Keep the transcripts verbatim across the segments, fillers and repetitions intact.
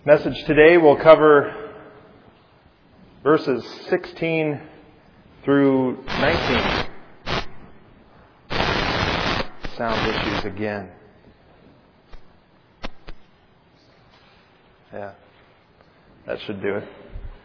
Message today will cover verses sixteen through nineteen. Sound issues again. Yeah, that should do it.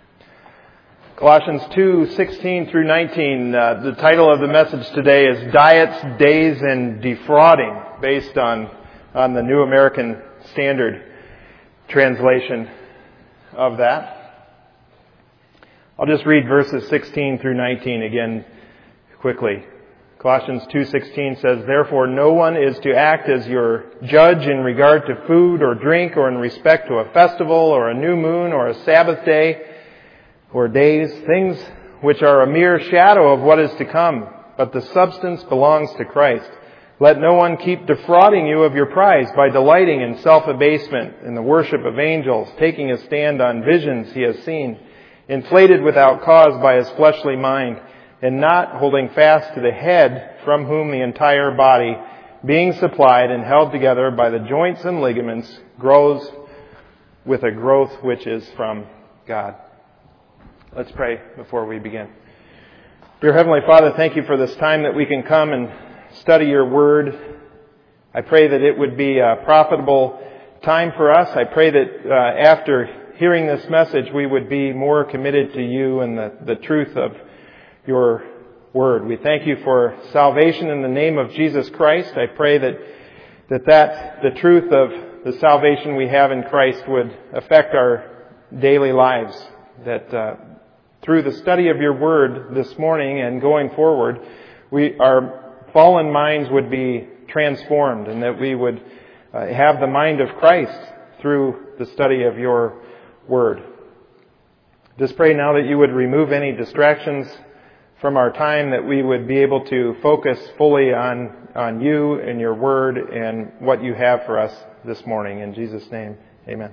Colossians two sixteen through nineteen. Uh, the title of the message today is Diets, Days, and Defrauding, based on, on the New American Standard translation of that. I'll just read verses sixteen through nineteen again quickly. Colossians two sixteen says, "Therefore no one is to act as your judge in regard to food or drink or in respect to a festival or a new moon or a Sabbath day or days, things which are a mere shadow of what is to come, but the substance belongs to Christ. Let no one keep defrauding you of your prize by delighting in self-abasement, in the worship of angels, taking a stand on visions he has seen, inflated without cause by his fleshly mind, and not holding fast to the head, from whom the entire body, being supplied and held together by the joints and ligaments, grows with a growth which is from God." Let's pray before we begin. Dear Heavenly Father, thank you for this time that we can come and study your word. I pray that it would be a profitable time for us. I pray that uh, after hearing this message, we would be more committed to you and the, the truth of your word. We thank you for salvation in the name of Jesus Christ. I pray that that, that the truth of the salvation we have in Christ would affect our daily lives. That uh, through the study of your word this morning and going forward, we our fallen minds would be transformed, and that we would uh, have the mind of Christ through the study of your word. Just pray now that you would remove any distractions from our time, that we would be able to focus fully on, on you and your word and what you have for us this morning. In Jesus' name, amen.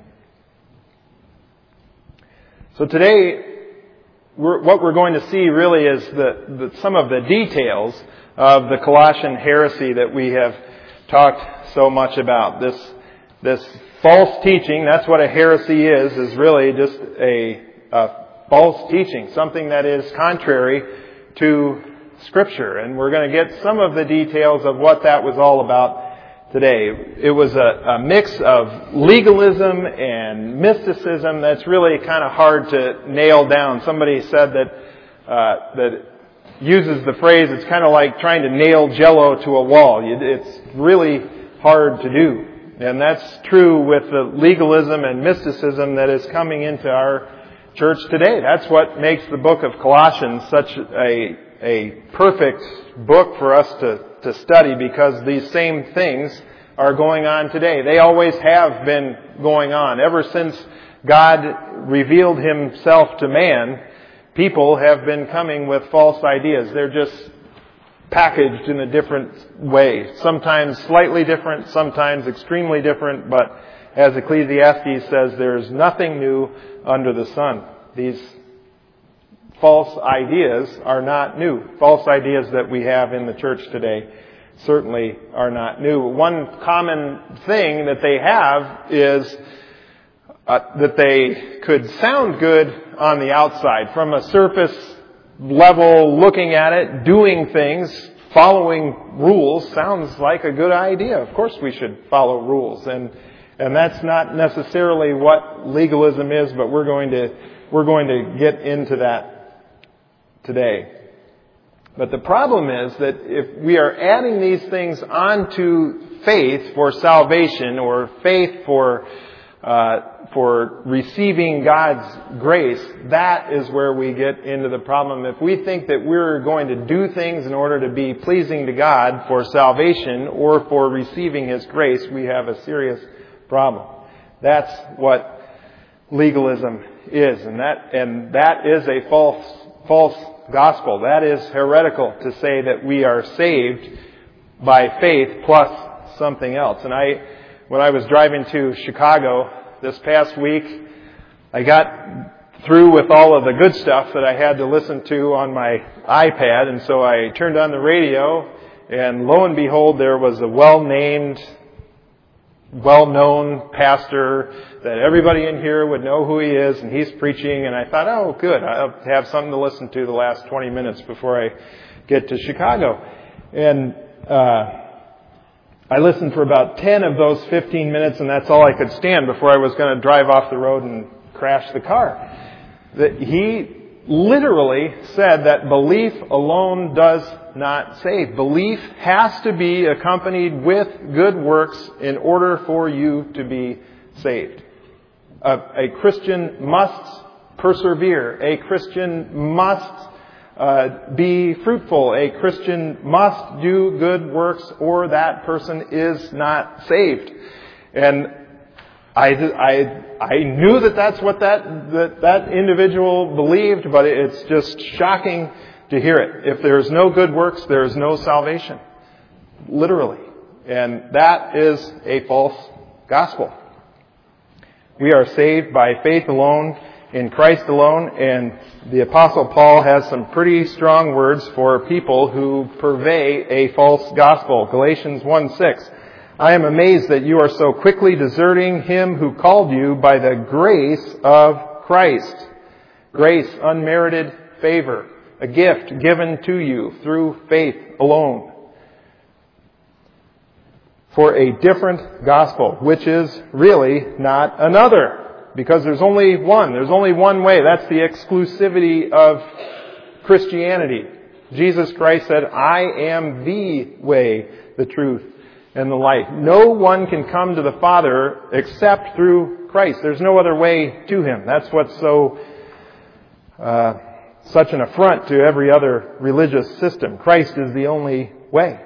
So today, we're, what we're going to see really is the, the, some of the details of the Colossian heresy that we have talked so much about. This, this false teaching, that's what a heresy is, is really just a, a false teaching, something that is contrary to Scripture. And we're going to get some of the details of what that was all about today. It was a, a mix of legalism and mysticism that's really kind of hard to nail down. Somebody said that uh, that uses the phrase, it's kind of like trying to nail Jell-O to a wall. It's really hard to do. And that's true with the legalism and mysticism that is coming into our church today. That's what makes the book of Colossians such a, a perfect book for us to, to study, because these same things are going on today. They always have been going on. Ever since God revealed himself to man, people have been coming with false ideas. They're just packaged in a different way. Sometimes slightly different, sometimes extremely different, but as Ecclesiastes says, there's nothing new under the sun. These false ideas are not new. False ideas that we have in the church today certainly are not new. One common thing that they have is uh, that they could sound good on the outside. From a surface level, looking at it, doing things, following rules sounds like a good idea. Of course we should follow rules. And and that's not necessarily what legalism is, but we're going to we're going to get into that today. But the problem is that if we are adding these things onto faith for salvation, or faith for uh, for receiving God's grace, that is where we get into the problem. If we think that we're going to do things in order to be pleasing to God for salvation or for receiving His grace, we have a serious problem. That's what legalism is, and that and that is a false false gospel. That is heretical to say that we are saved by faith plus something else. And I, when I was driving to Chicago this past week, I got through with all of the good stuff that I had to listen to on my iPad, and so I turned on the radio, and lo and behold, there was a well-named well-known pastor that everybody in here would know who he is, and he's preaching, and I thought, oh, good, I'll have something to listen to the last twenty minutes before I get to Chicago. And uh I listened for about ten of those fifteen minutes, and that's all I could stand before I was going to drive off the road and crash the car. That he literally said that belief alone does not save. Belief has to be accompanied with good works in order for you to be saved. A, a Christian must persevere. A Christian must uh, be fruitful. A Christian must do good works, or that person is not saved. And I, I, I knew that that's what that, that, that individual believed, but it's just shocking to hear it. If there's no good works, there is no salvation. Literally. And that is a false gospel. We are saved by faith alone, in Christ alone, and the Apostle Paul has some pretty strong words for people who purvey a false gospel. Galatians one six. I am amazed that you are so quickly deserting him who called you by the grace of Christ. Grace, unmerited favor, a gift given to you through faith alone. For a different gospel, which is really not another. Because there's only one. There's only one way. That's the exclusivity of Christianity. Jesus Christ said, I am the way, the truth, and the life. No one can come to the Father except through Christ. There's no other way to Him. That's what's so uh, such an affront to every other religious system. Christ is the only way.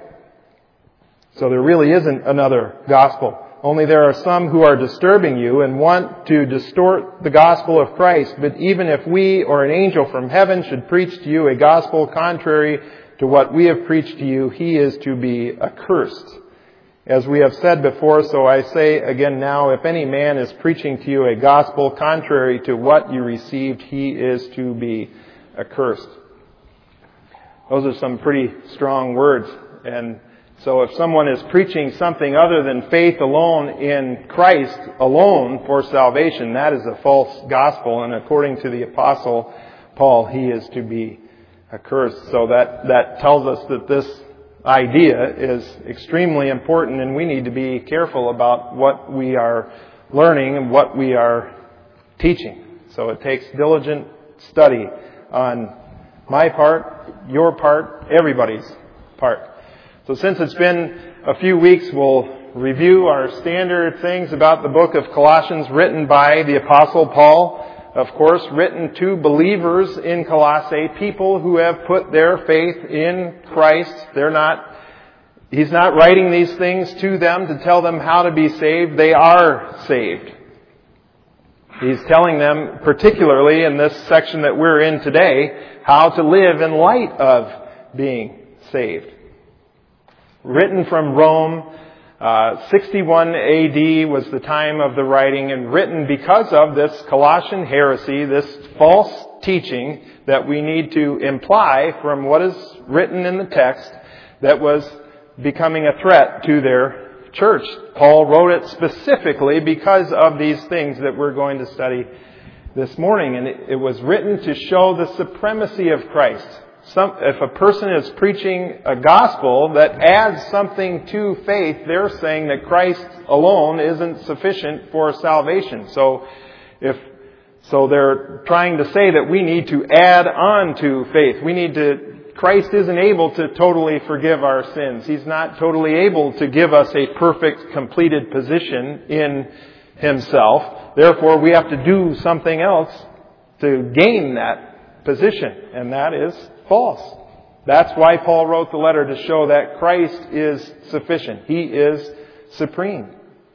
So there really isn't another gospel. Only there are some who are disturbing you and want to distort the gospel of Christ. But even if we or an angel from heaven should preach to you a gospel contrary to what we have preached to you, he is to be accursed. As we have said before, so I say again now, if any man is preaching to you a gospel contrary to what you received, he is to be accursed. Those are some pretty strong words. And so if someone is preaching something other than faith alone in Christ alone for salvation, that is a false gospel. And according to the Apostle Paul, he is to be accursed. So that, that tells us that this idea is extremely important, and we need to be careful about what we are learning and what we are teaching. So it takes diligent study on my part, your part, everybody's part. So since it's been a few weeks, we'll review our standard things about the book of Colossians, written by the Apostle Paul, of course, written to believers in Colossae, people who have put their faith in Christ. They're not, he's not writing these things to them to tell them how to be saved. They are saved. He's telling them, particularly in this section that we're in today, how to live in light of being saved. Written from Rome, uh, sixty-one A D was the time of the writing, and written because of this Colossian heresy, this false teaching that we need to imply from what is written in the text that was becoming a threat to their church. Paul wrote it specifically because of these things that we're going to study this morning, and it, it was written to show the supremacy of Christ. Some, if a person is preaching a gospel that adds something to faith, they're saying that Christ alone isn't sufficient for salvation. So, if so, they're trying to say that we need to add on to faith. We need to. Christ isn't able to totally forgive our sins. He's not totally able to give us a perfect, completed position in Himself. Therefore, we have to do something else to gain that position, and that is false. That's why Paul wrote the letter, to show that Christ is sufficient. He is supreme.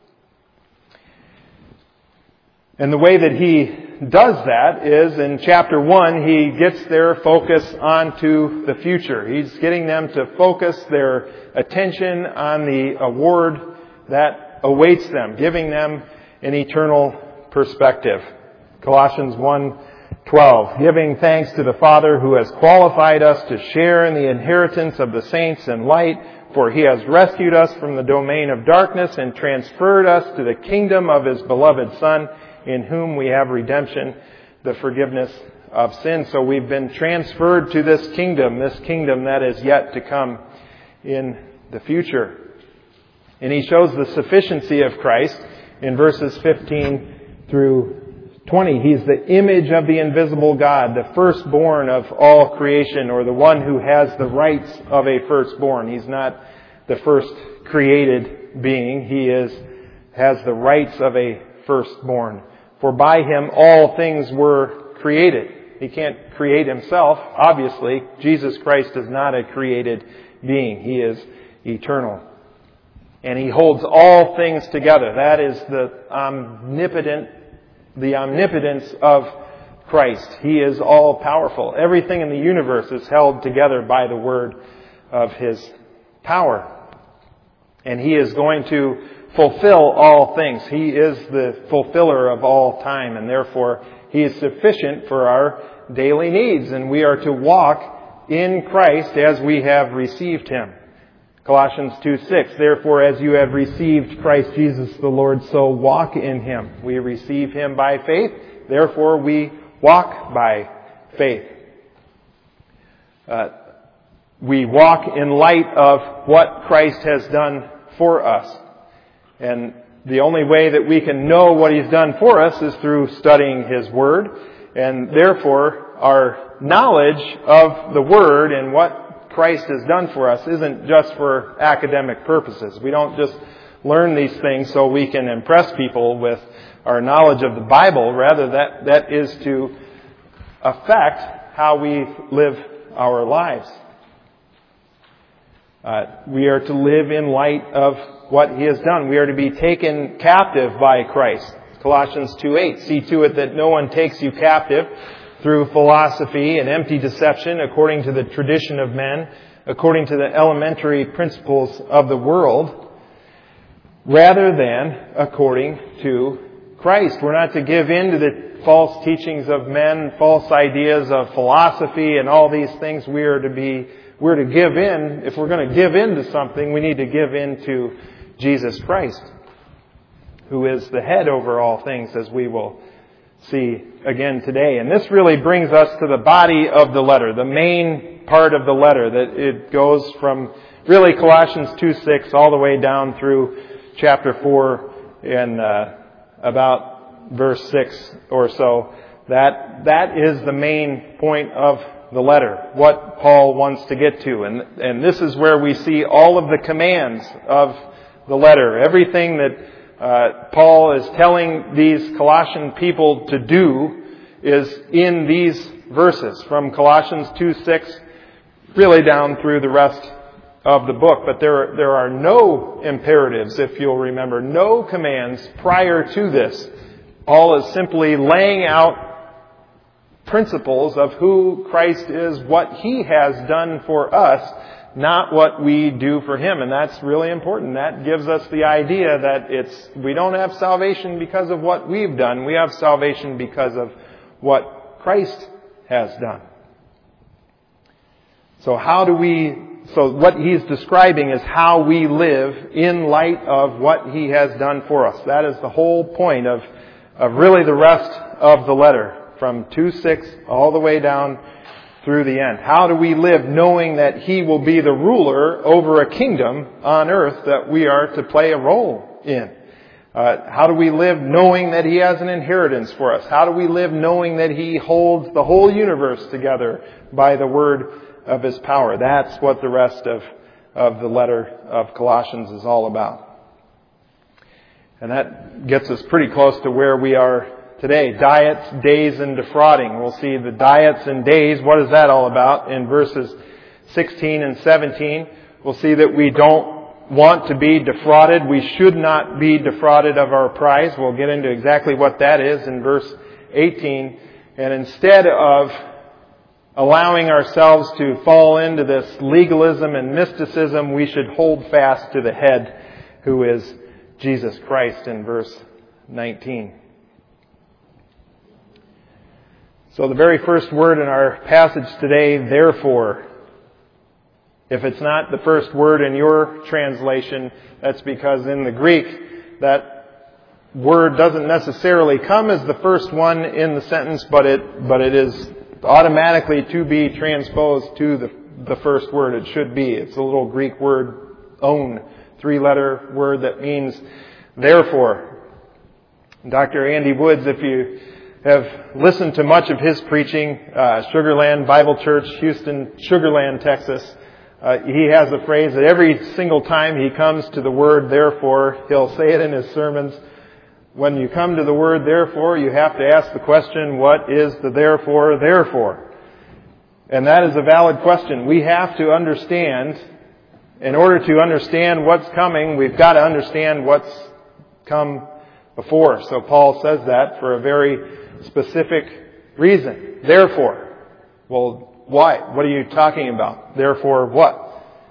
And the way that he does that is in chapter one, he gets their focus onto the future. He's getting them to focus their attention on the award that awaits them, giving them an eternal perspective. Colossians one twelve, giving thanks to the Father who has qualified us to share in the inheritance of the saints in light. For he has rescued us from the domain of darkness and transferred us to the kingdom of his beloved Son, in whom we have redemption, the forgiveness of sin. So we've been transferred to this kingdom, this kingdom that is yet to come in the future. And he shows the sufficiency of Christ in verses fifteen through twenty. He's the image of the invisible God, the firstborn of all creation, or the one who has the rights of a firstborn. He's not the first created being. He is has the rights of a firstborn. For by him all things were created. He can't create himself, obviously. Jesus Christ is not a created being. He is eternal. And he holds all things together. That is the omnipotent, the omnipotence of Christ. He is all powerful. Everything in the universe is held together by the word of his power. And he is going to fulfill all things. He is the fulfiller of all time, and therefore he is sufficient for our daily needs. And we are to walk in Christ as we have received him. Colossians two six, therefore as you have received Christ Jesus the Lord, so walk in him. We receive him by faith, therefore we walk by faith. Uh, we walk in light of what Christ has done for us. And the only way that we can know what he's done for us is through studying his word. And therefore, our knowledge of the word and what Christ has done for us isn't just for academic purposes. We don't just learn these things so we can impress people with our knowledge of the Bible. Rather, that, that is to affect how we live our lives. Uh, we are to live in light of what he has done. We are to be taken captive by Christ. Colossians two eight, see to it that no one takes you captive through philosophy and empty deception, according to the tradition of men, according to the elementary principles of the world, rather than according to Christ. We're not to give in to the false teachings of men, false ideas of philosophy and all these things. We are to be, we're to give in. If we're going to give in to something, we need to give in to Jesus Christ, who is the head over all things, as we will see again today. And this really brings us to the body of the letter, the main part of the letter, that it goes from really Colossians two six all the way down through chapter four and uh, about verse six or so. That that is the main point of the letter, what Paul wants to get to. And, and this is where we see all of the commands of the letter. Everything that uh, Paul is telling these Colossian people to do is in these verses, from Colossians two six really down through the rest of the book. But there, there are no imperatives, if you'll remember, no commands prior to this. Paul is simply laying out principles of who Christ is, what he has done for us, not what we do for him. And that's really important. That gives us the idea that it's we don't have salvation because of what we've done. We have salvation because of what Christ has done. So how do we, so what he's describing is how we live in light of what he has done for us. That is the whole point of, of really the rest of the letter, from two six all the way down through the end. How do we live knowing that he will be the ruler over a kingdom on earth that we are to play a role in? Uh, how do we live knowing that he has an inheritance for us? How do we live knowing that he holds the whole universe together by the word of his power? That's what the rest of, of the letter of Colossians is all about. And that gets us pretty close to where we are today. Diets, days, and defrauding. We'll see the diets and days. What is that all about? In verses sixteen and seventeen, we'll see that we don't want to be defrauded. We should not be defrauded of our prize. We'll get into exactly what that is in verse eighteen. And instead of allowing ourselves to fall into this legalism and mysticism, we should hold fast to the head, who is Jesus Christ, in verse nineteen. So the very first word in our passage today, therefore. If it's not the first word in your translation, that's because in the Greek, that word doesn't necessarily come as the first one in the sentence, but it but it is automatically to be transposed to the, the first word. It should be. It's a little Greek word, on, three-letter word that means therefore. Doctor Andy Woods, if you have listened to much of his preaching, uh, Sugarland Bible Church, Houston, Sugarland, Texas, uh, he has a phrase that every single time he comes to the word therefore, he'll say it in his sermons. When you come to the word therefore, you have to ask the question, what is the therefore, therefore? And that is a valid question. We have to understand, in order to understand what's coming, we've got to understand what's come before. So Paul says that for a very specific reason. Therefore. Well, why? What are you talking about? Therefore what?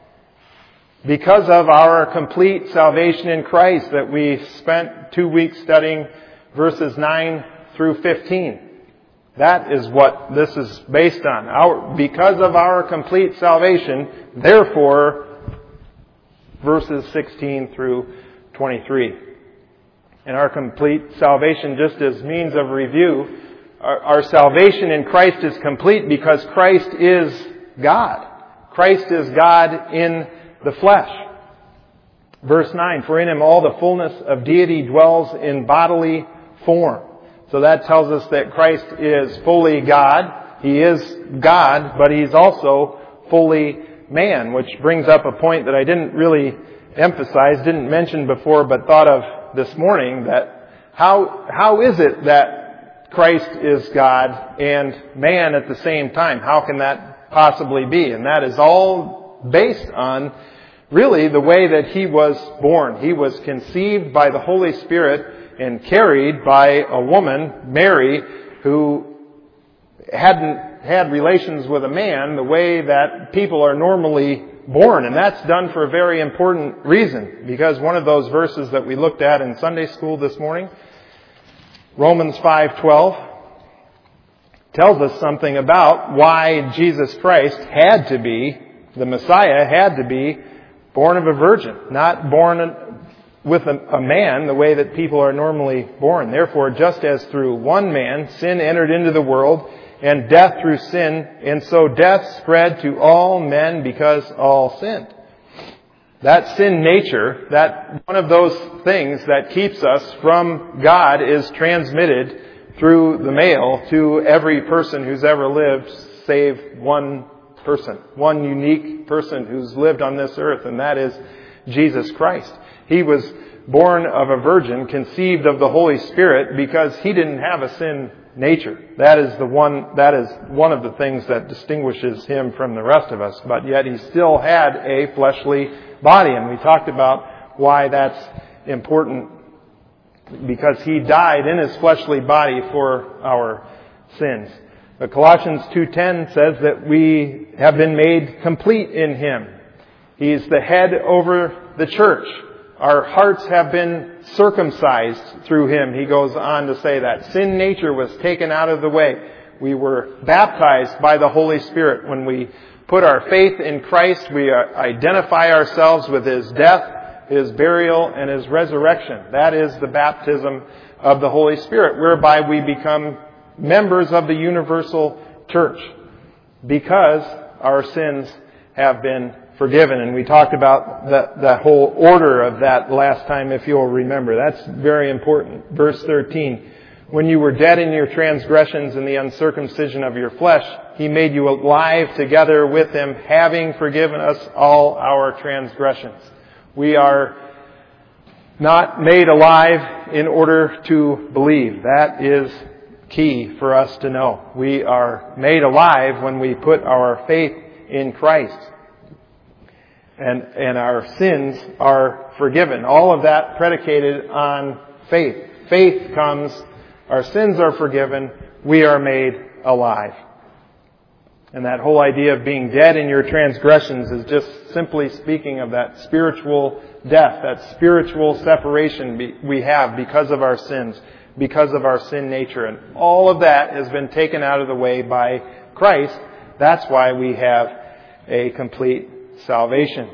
Because of our complete salvation in Christ that we spent two weeks studying verses nine through fifteen. That is what this is based on. Our, because of our complete salvation, therefore, verses sixteen through twenty-three. And our complete salvation, just as means of review, our, our salvation in Christ is complete because Christ is God. Christ is God in the flesh. Verse nine, for in Him all the fullness of deity dwells in bodily form. So that tells us that Christ is fully God. He is God, but He's also fully man, which brings up a point that I didn't really emphasize, didn't mention before, but thought of this morning, that how how is it that Christ is God and man at the same time? How can that possibly be? And that is all based on really the way that He was born. He was conceived by the Holy Spirit and carried by a woman, Mary, who hadn't had relations with a man the way that people are normally born. And that's done for a very important reason, because one of those verses that we looked at in Sunday school this morning, Romans five twelve, tells us something about why Jesus Christ had to be, the Messiah had to be born of a virgin, not born with a, a man the way that people are normally born. Therefore, just as through one man sin entered into the world, and death through sin, and so death spread to all men because all sinned. That sin nature, that one of those things that keeps us from God, is transmitted through the male to every person who's ever lived, save one person, one unique person who's lived on this earth, and that is Jesus Christ. He was born of a virgin, conceived of the Holy Spirit, because He didn't have a sin nature. That is the one, that is one of the things that distinguishes Him from the rest of us. But yet He still had a fleshly body. And we talked about why that's important, because He died in His fleshly body for our sins. But Colossians two ten says that we have been made complete in Him. He's the head over the church. Our hearts have been circumcised through Him. He goes on to say that. Sin nature was taken out of the way. We were baptized by the Holy Spirit. When we put our faith in Christ, we identify ourselves with His death, His burial, and His resurrection. That is the baptism of the Holy Spirit, whereby we become members of the universal church, because our sins have been forgiven. And we talked about that, that whole order of that last time, if you'll remember. That's very important. Verse thirteen, when you were dead in your transgressions and the uncircumcision of your flesh, He made you alive together with Him, having forgiven us all our transgressions. We are not made alive in order to believe. That is key for us to know. We are made alive when we put our faith in Christ. And, and our sins are forgiven. All of that predicated on faith. Faith comes, our sins are forgiven, we are made alive. And that whole idea of being dead in your transgressions is just simply speaking of that spiritual death, that spiritual separation we have because of our sins, because of our sin nature. And all of that has been taken out of the way by Christ. That's why we have a complete salvation.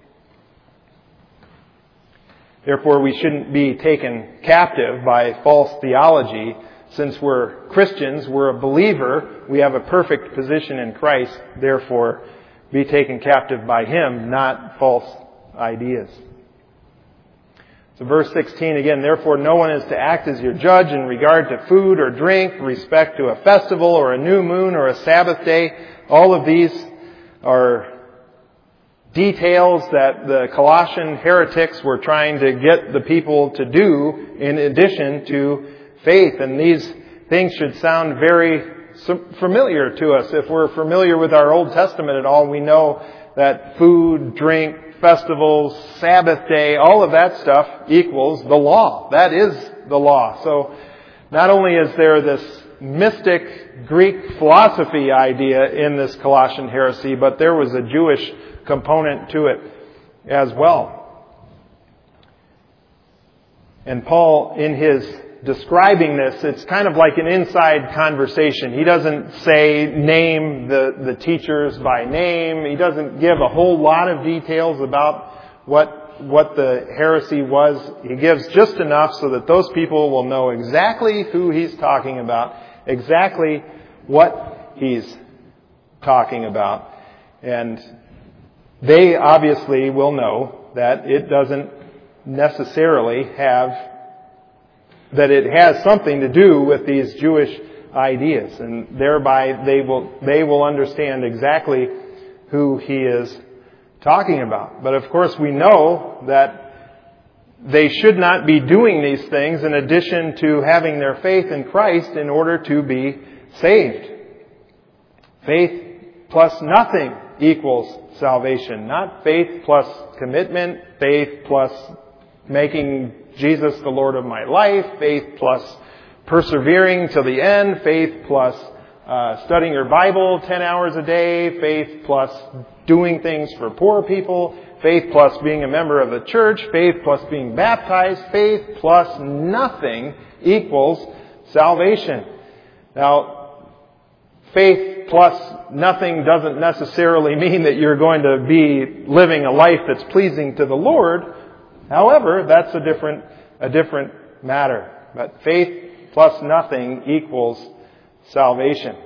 Therefore, we shouldn't be taken captive by false theology. Since we're Christians, we're a believer, we have a perfect position in Christ. Therefore, be taken captive by Him, not false ideas. So verse sixteen again, therefore no one is to act as your judge in regard to food or drink, respect to a festival or a new moon or a Sabbath day. All of these are details that the Colossian heretics were trying to get the people to do in addition to faith. And these things should sound very familiar to us. If we're familiar with our Old Testament at all, we know that food, drink, festivals, Sabbath day, all of that stuff equals the law. That is the law. So not only is there this mystic Greek philosophy idea in this Colossian heresy, but there was a Jewish component to it as well. And Paul, in his describing this, it's kind of like an inside conversation. He doesn't say, name the, the teachers by name. He doesn't give a whole lot of details about what, what the heresy was. He gives just enough so that those people will know exactly who he's talking about, exactly what he's talking about. And they obviously will know that it doesn't necessarily have that it has something to do with these Jewish ideas, and thereby they will they will understand exactly who he is talking about. But of course we know that they should not be doing these things in addition to having their faith in Christ in order to be saved. Faith plus nothing equals salvation. Not faith plus commitment, faith plus making Jesus the Lord of my life, faith plus persevering till the end, faith plus uh, studying your Bible ten hours a day, faith plus doing things for poor people, faith plus being a member of a church, faith plus being baptized, faith plus nothing equals salvation. Now, faith plus nothing doesn't necessarily mean that you're going to be living a life that's pleasing to the Lord. However, that's a different, a different matter. But faith plus nothing equals salvation.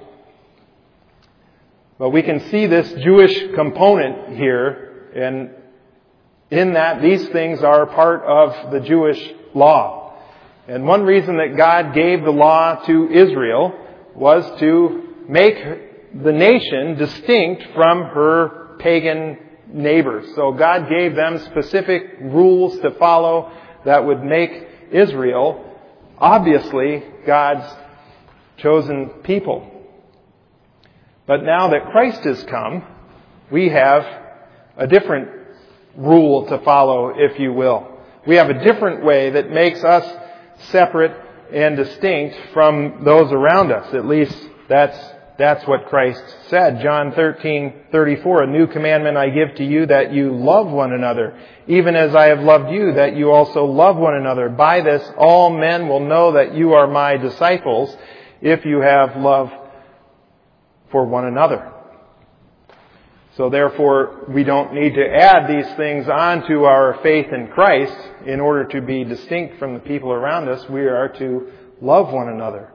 But we can see this Jewish component here, and in that these things are part of the Jewish law. And one reason that God gave the law to Israel was to make the nation distinct from her pagan neighbors. So God gave them specific rules to follow that would make Israel obviously God's chosen people. But now that Christ has come, we have a different rule to follow, if you will. We have a different way that makes us separate and distinct from those around us. At least that's That's what Christ said. John thirteen thirty-four, a new commandment I give to you, that you love one another, even as I have loved you, that you also love one another. By this all men will know that you are my disciples, if you have love for one another. So therefore, we don't need to add these things onto our faith in Christ in order to be distinct from the people around us. We are to love one another.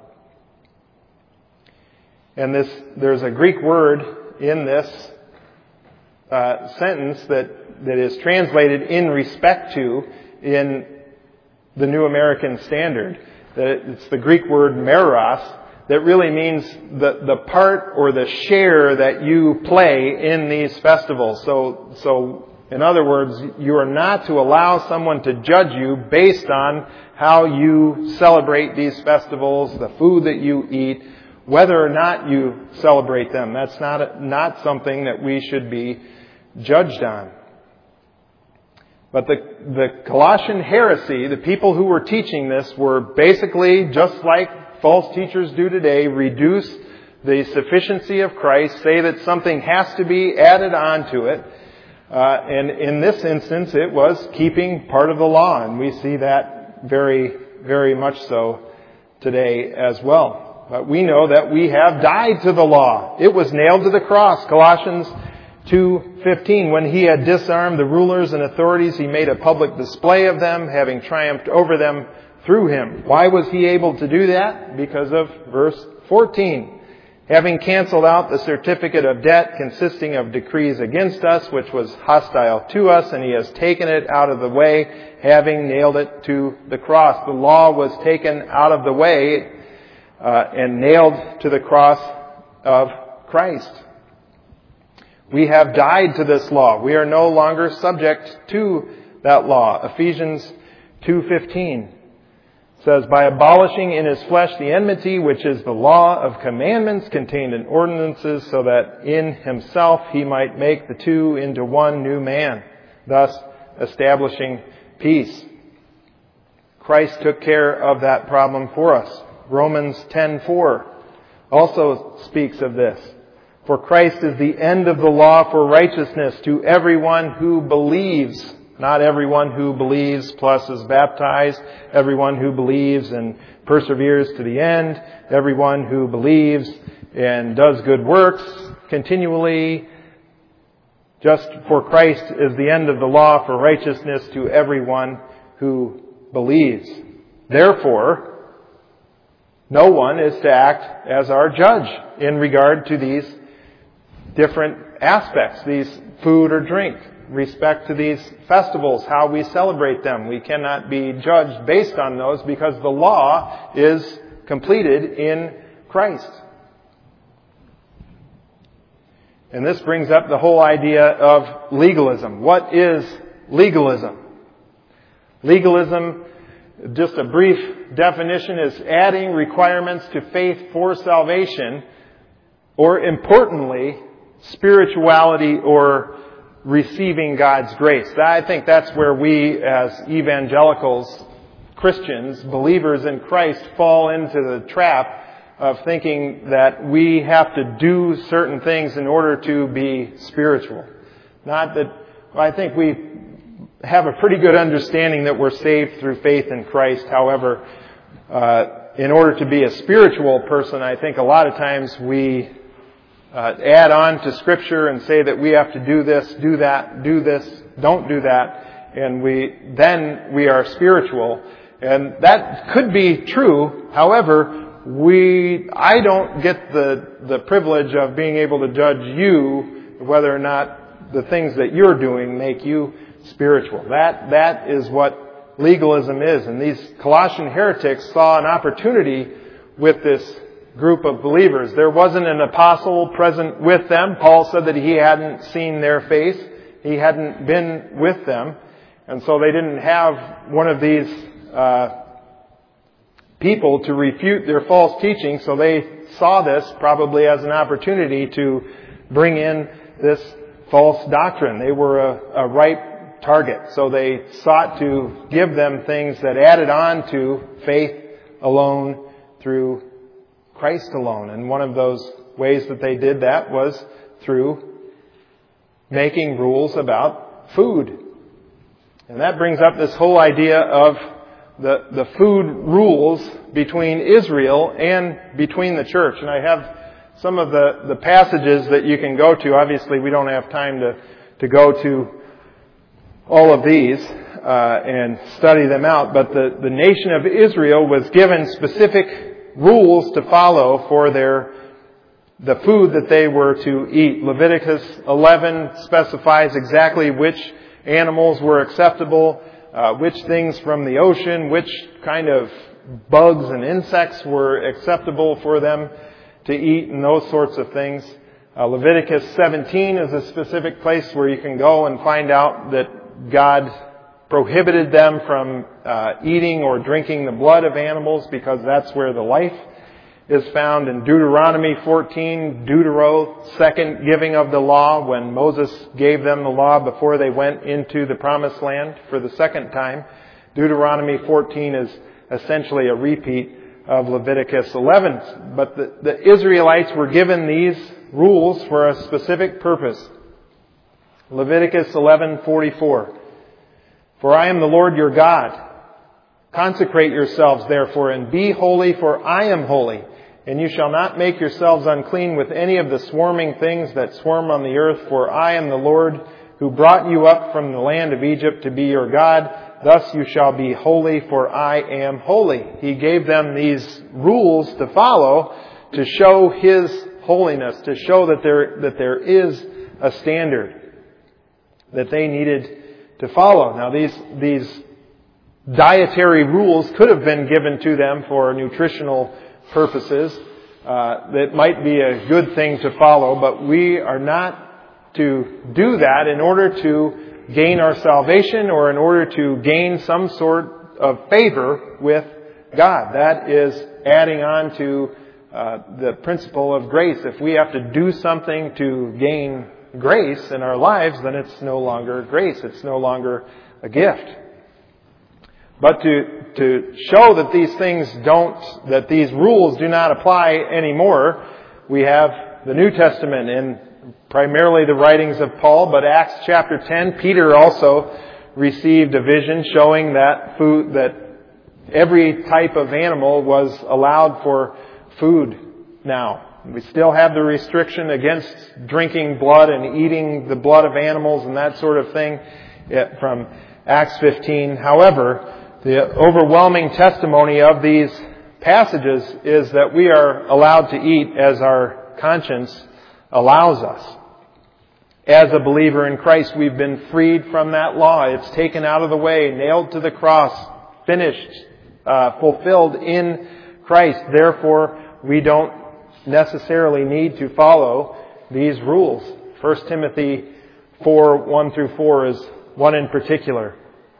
And this, there's a Greek word in this uh, sentence that, that is translated in respect to in the New American Standard. That it's the Greek word meros that really means the, the part or the share that you play in these festivals. So, so in other words, you are not to allow someone to judge you based on how you celebrate these festivals, the food that you eat, whether or not you celebrate them. That's not, not something that we should be judged on. But the, the Colossian heresy, the people who were teaching this were basically, just like false teachers do today, reduce the sufficiency of Christ, say that something has to be added on to it. Uh, and in this instance, it was keeping part of the law. And we see that very, very much so today as well. But we know that we have died to the law. It was nailed to the cross. Colossians two fifteen, when he had disarmed the rulers and authorities, he made a public display of them, having triumphed over them through him. Why was he able to do that? Because of verse fourteen. Having canceled out the certificate of debt consisting of decrees against us, which was hostile to us, and he has taken it out of the way, having nailed it to the cross. The law was taken out of the way uh, and nailed to the cross of Christ. We have died to this law. We are no longer subject to that law. Ephesians two fifteen says, by abolishing in his flesh the enmity, which is the law of commandments contained in ordinances, so that in himself he might make the two into one new man, thus establishing peace. Christ took care of that problem for us. Romans ten four also speaks of this. For Christ is the end of the law for righteousness to everyone who believes. Not everyone who believes plus is baptized. Everyone who believes and perseveres to the end. Everyone who believes and does good works continually. Just for Christ is the end of the law for righteousness to everyone who believes. Therefore, no one is to act as our judge in regard to these different aspects, these food or drink, respect to these festivals, how we celebrate them. We cannot be judged based on those because the law is completed in Christ. And this brings up the whole idea of legalism. What is legalism? Legalism, just a brief definition, is adding requirements to faith for salvation, or importantly, spirituality or receiving God's grace. I think that's where we as evangelicals, Christians, believers in Christ, fall into the trap of thinking that we have to do certain things in order to be spiritual. Not that, I think we have a pretty good understanding that we're saved through faith in Christ. However, uh, in order to be a spiritual person, I think a lot of times we Uh, add on to Scripture and say that we have to do this, do that, do this, don't do that, and we then we are spiritual. And that could be true. However, we I don't get the the privilege of being able to judge you whether or not the things that you're doing make you spiritual. That that is what legalism is. And these Colossian heretics saw an opportunity with this group of believers. There wasn't an apostle present with them. Paul said that he hadn't seen their face. He hadn't been with them. And so they didn't have one of these uh, people to refute their false teaching. So they saw this probably as an opportunity to bring in this false doctrine. They were a, a ripe target. So they sought to give them things that added on to faith alone through Christ alone. And one of those ways that they did that was through making rules about food. And that brings up this whole idea of the, the food rules between Israel and between the church. And I have some of the, the passages that you can go to. Obviously, we don't have time to, to go to all of these uh, and study them out. But the, the nation of Israel was given specific rules to follow for their the food that they were to eat. Leviticus eleven specifies exactly which animals were acceptable, uh, which things from the ocean, which kind of bugs and insects were acceptable for them to eat, and those sorts of things. Uh, Leviticus seventeen is a specific place where you can go and find out that God prohibited them from uh, eating or drinking the blood of animals because that's where the life is found. In Deuteronomy fourteen, Deutero, second giving of the law, when Moses gave them the law before they went into the promised land for the second time. Deuteronomy fourteen is essentially a repeat of Leviticus eleven. But the, the Israelites were given these rules for a specific purpose. Leviticus eleven forty-four. For I am the Lord your God. Consecrate yourselves, therefore, and be holy, for I am holy. And you shall not make yourselves unclean with any of the swarming things that swarm on the earth, for I am the Lord who brought you up from the land of Egypt to be your God. Thus you shall be holy, for I am holy. He gave them these rules to follow to show His holiness, to show that there, that there is a standard that they needed to follow. Now these, these dietary rules could have been given to them for nutritional purposes. Uh, that might be a good thing to follow, but we are not to do that in order to gain our salvation or in order to gain some sort of favor with God. That is adding on to uh, the principle of grace. If we have to do something to gain grace in our lives, then it's no longer grace. It's no longer a gift. But to, to show that these things don't, that these rules do not apply anymore, we have the New Testament in primarily the writings of Paul, but Acts chapter ten, Peter also received a vision showing that food, that every type of animal was allowed for food now. We still have the restriction against drinking blood and eating the blood of animals and that sort of thing from Acts fifteen. However, the overwhelming testimony of these passages is that we are allowed to eat as our conscience allows us. As a believer in Christ, we've been freed from that law. It's taken out of the way, nailed to the cross, finished, uh, fulfilled in Christ. Therefore, we don't necessarily need to follow these rules. First Timothy four, one through four is one in particular.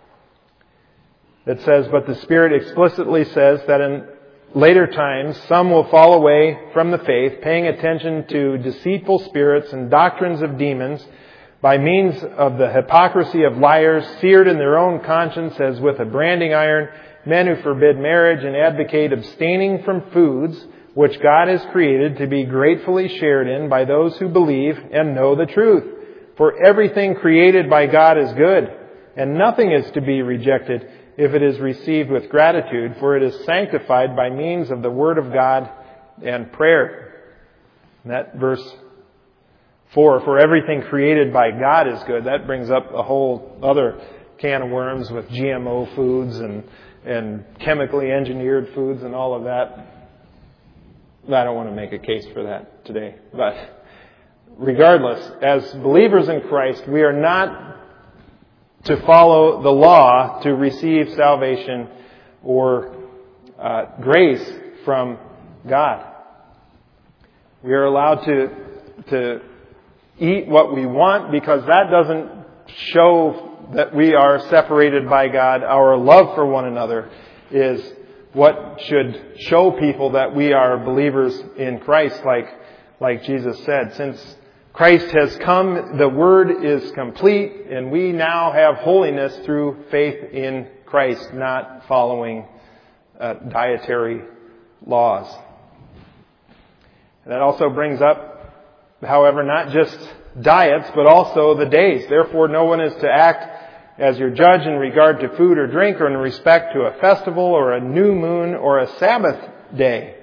It says, but the Spirit explicitly says that in later times some will fall away from the faith, paying attention to deceitful spirits and doctrines of demons, by means of the hypocrisy of liars, seared in their own conscience as with a branding iron, men who forbid marriage and advocate abstaining from foods which God has created to be gratefully shared in by those who believe and know the truth. For everything created by God is good, and nothing is to be rejected if it is received with gratitude, for it is sanctified by means of the Word of God and prayer. And that verse four, for everything created by God is good. That brings up a whole other can of worms with G M O foods and, and chemically engineered foods and all of that. I don't want to make a case for that today. But regardless, as believers in Christ, we are not to follow the law to receive salvation or uh, grace from God. We are allowed to to eat what we want because that doesn't show that we are separated by God. Our love for one another is what should show people that we are believers in Christ, like like Jesus said. Since Christ has come, the Word is complete, and we now have holiness through faith in Christ, not following uh, dietary laws. And that also brings up, however, not just diets, but also the days. Therefore, no one is to act as your judge in regard to food or drink, or in respect to a festival, or a new moon, or a Sabbath day.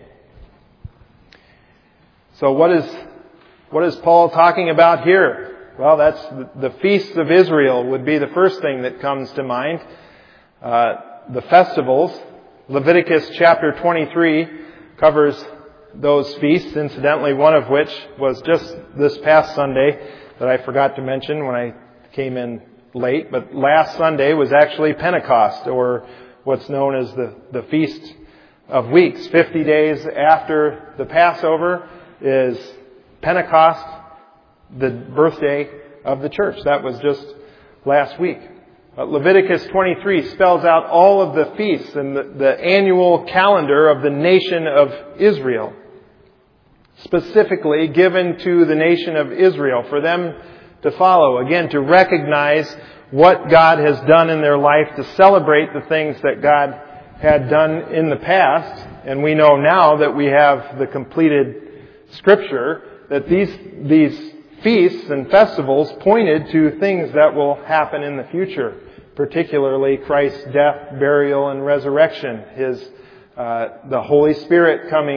So what is What is Paul talking about here? Well, that's the, the feasts of Israel would be the first thing that comes to mind. Uh, the festivals. Leviticus chapter twenty-three covers those feasts, incidentally, one of which was just this past Sunday that I forgot to mention when I came in late. But last Sunday was actually Pentecost, or what's known as the, the Feast of Weeks. Fifty days after the Passover is Pentecost, the birthday of the church. That was just last week. But Leviticus twenty-three spells out all of the feasts and the, the annual calendar of the nation of Israel, specifically given to the nation of Israel for them to follow. Again, to recognize what God has done in their life, to celebrate the things that God had done in the past. And we know now that we have the completed Scripture that these these feasts and festivals pointed to things that will happen in the future, particularly Christ's death, burial, and resurrection, His uh, the Holy Spirit coming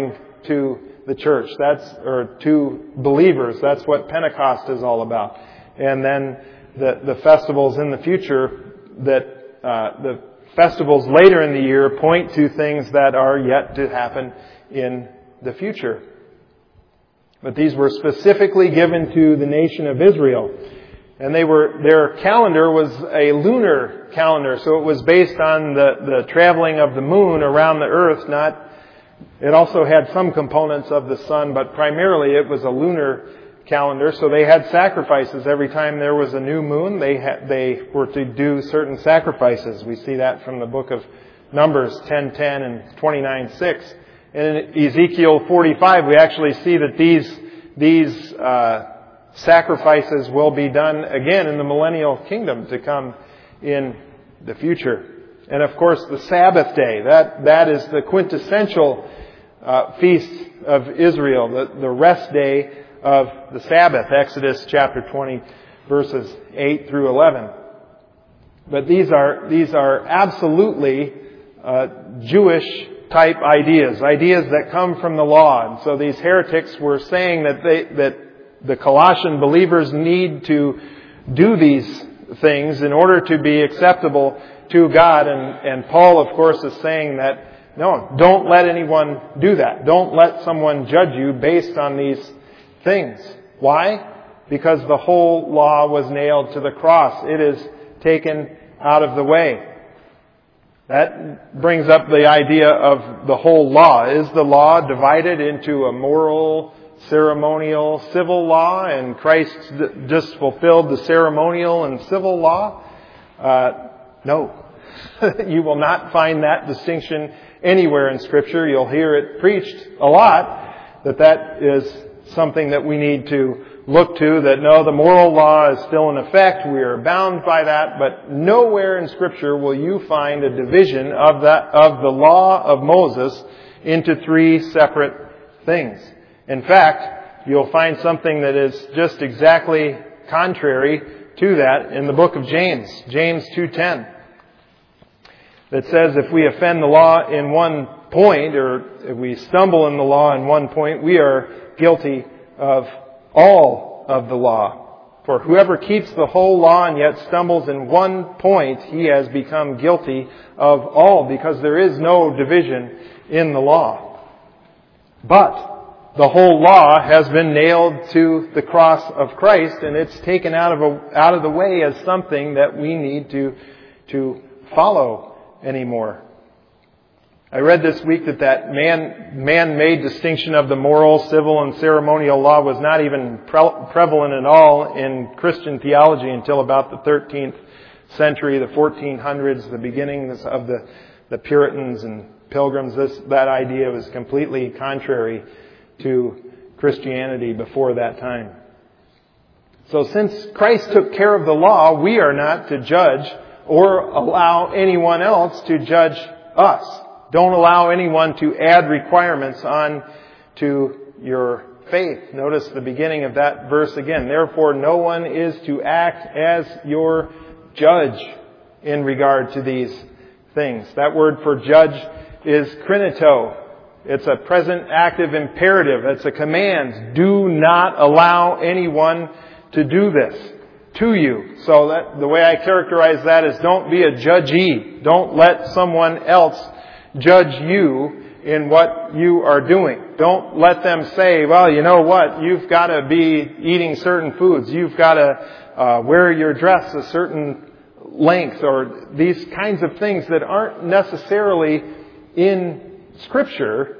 to the church. That's, or to believers. That's what Pentecost is all about. And then the, the festivals in the future, that uh, the festivals later in the year point to things that are yet to happen in the future. But these were specifically given to the nation of Israel. And they were, their calendar was a lunar calendar, so it was based on the, the traveling of the moon around the earth, not, it also had some components of the sun, but primarily it was a lunar calendar. So they had sacrifices every time there was a new moon. They had, they were to do certain sacrifices. We see that from the book of Numbers ten ten and twenty-nine six. And in Ezekiel forty-five, we actually see that these, these, uh, sacrifices will be done again in the millennial kingdom to come in the future. And of course the Sabbath day, that, that is the quintessential uh, feast of Israel, the, the rest day of the Sabbath, Exodus chapter twenty, verses eight through eleven. But these are, these are absolutely uh, Jewish type ideas, ideas that come from the law. And so these heretics were saying that they, that the Colossian believers need to do these things in order to be acceptable to God. And, and Paul, of course, is saying that, no, don't let anyone do that. Don't let someone judge you based on these things. Why? Because the whole law was nailed to the cross. It is taken out of the way. That brings up the idea of the whole law. Is the law divided into a moral, ceremonial, civil law, and Christ just fulfilled the ceremonial and civil law? Uh, no. You will not find that distinction anywhere in Scripture. You'll hear it preached a lot, that that is something that we need to look to, that no, the moral law is still in effect. We are bound by that, but nowhere in Scripture will you find a division of that, of the law of Moses into three separate things. In fact, you'll find something that is just exactly contrary to that in the book of James, James two ten. That says if we offend the law in one point, or if we stumble in the law in one point, we are guilty of all of the law. For whoever keeps the whole law and yet stumbles in one point, he has become guilty of all, because there is no division in the law. But the whole law has been nailed to the cross of Christ, and it's taken out of a, out of the way as something that we need to to follow anymore. I read this week that that man, man-made distinction of the moral, civil, and ceremonial law was not even pre- prevalent at all in Christian theology until about the thirteenth century, the fourteen hundreds, the beginnings of the, the Puritans and Pilgrims. This, that idea was completely contrary to Christianity before that time. So since Christ took care of the law, we are not to judge or allow anyone else to judge us. Don't allow anyone to add requirements on to your faith. Notice the beginning of that verse again. Therefore, no one is to act as your judge in regard to these things. That word for judge is krinato. It's a present active imperative. It's a command. Do not allow anyone to do this to you. So that the way I characterize that is, don't be a judgee. Don't let someone else judge you in what you are doing. Don't let them say, well, you know what, you've got to be eating certain foods. You've got to uh, wear your dress a certain length, or these kinds of things that aren't necessarily in Scripture.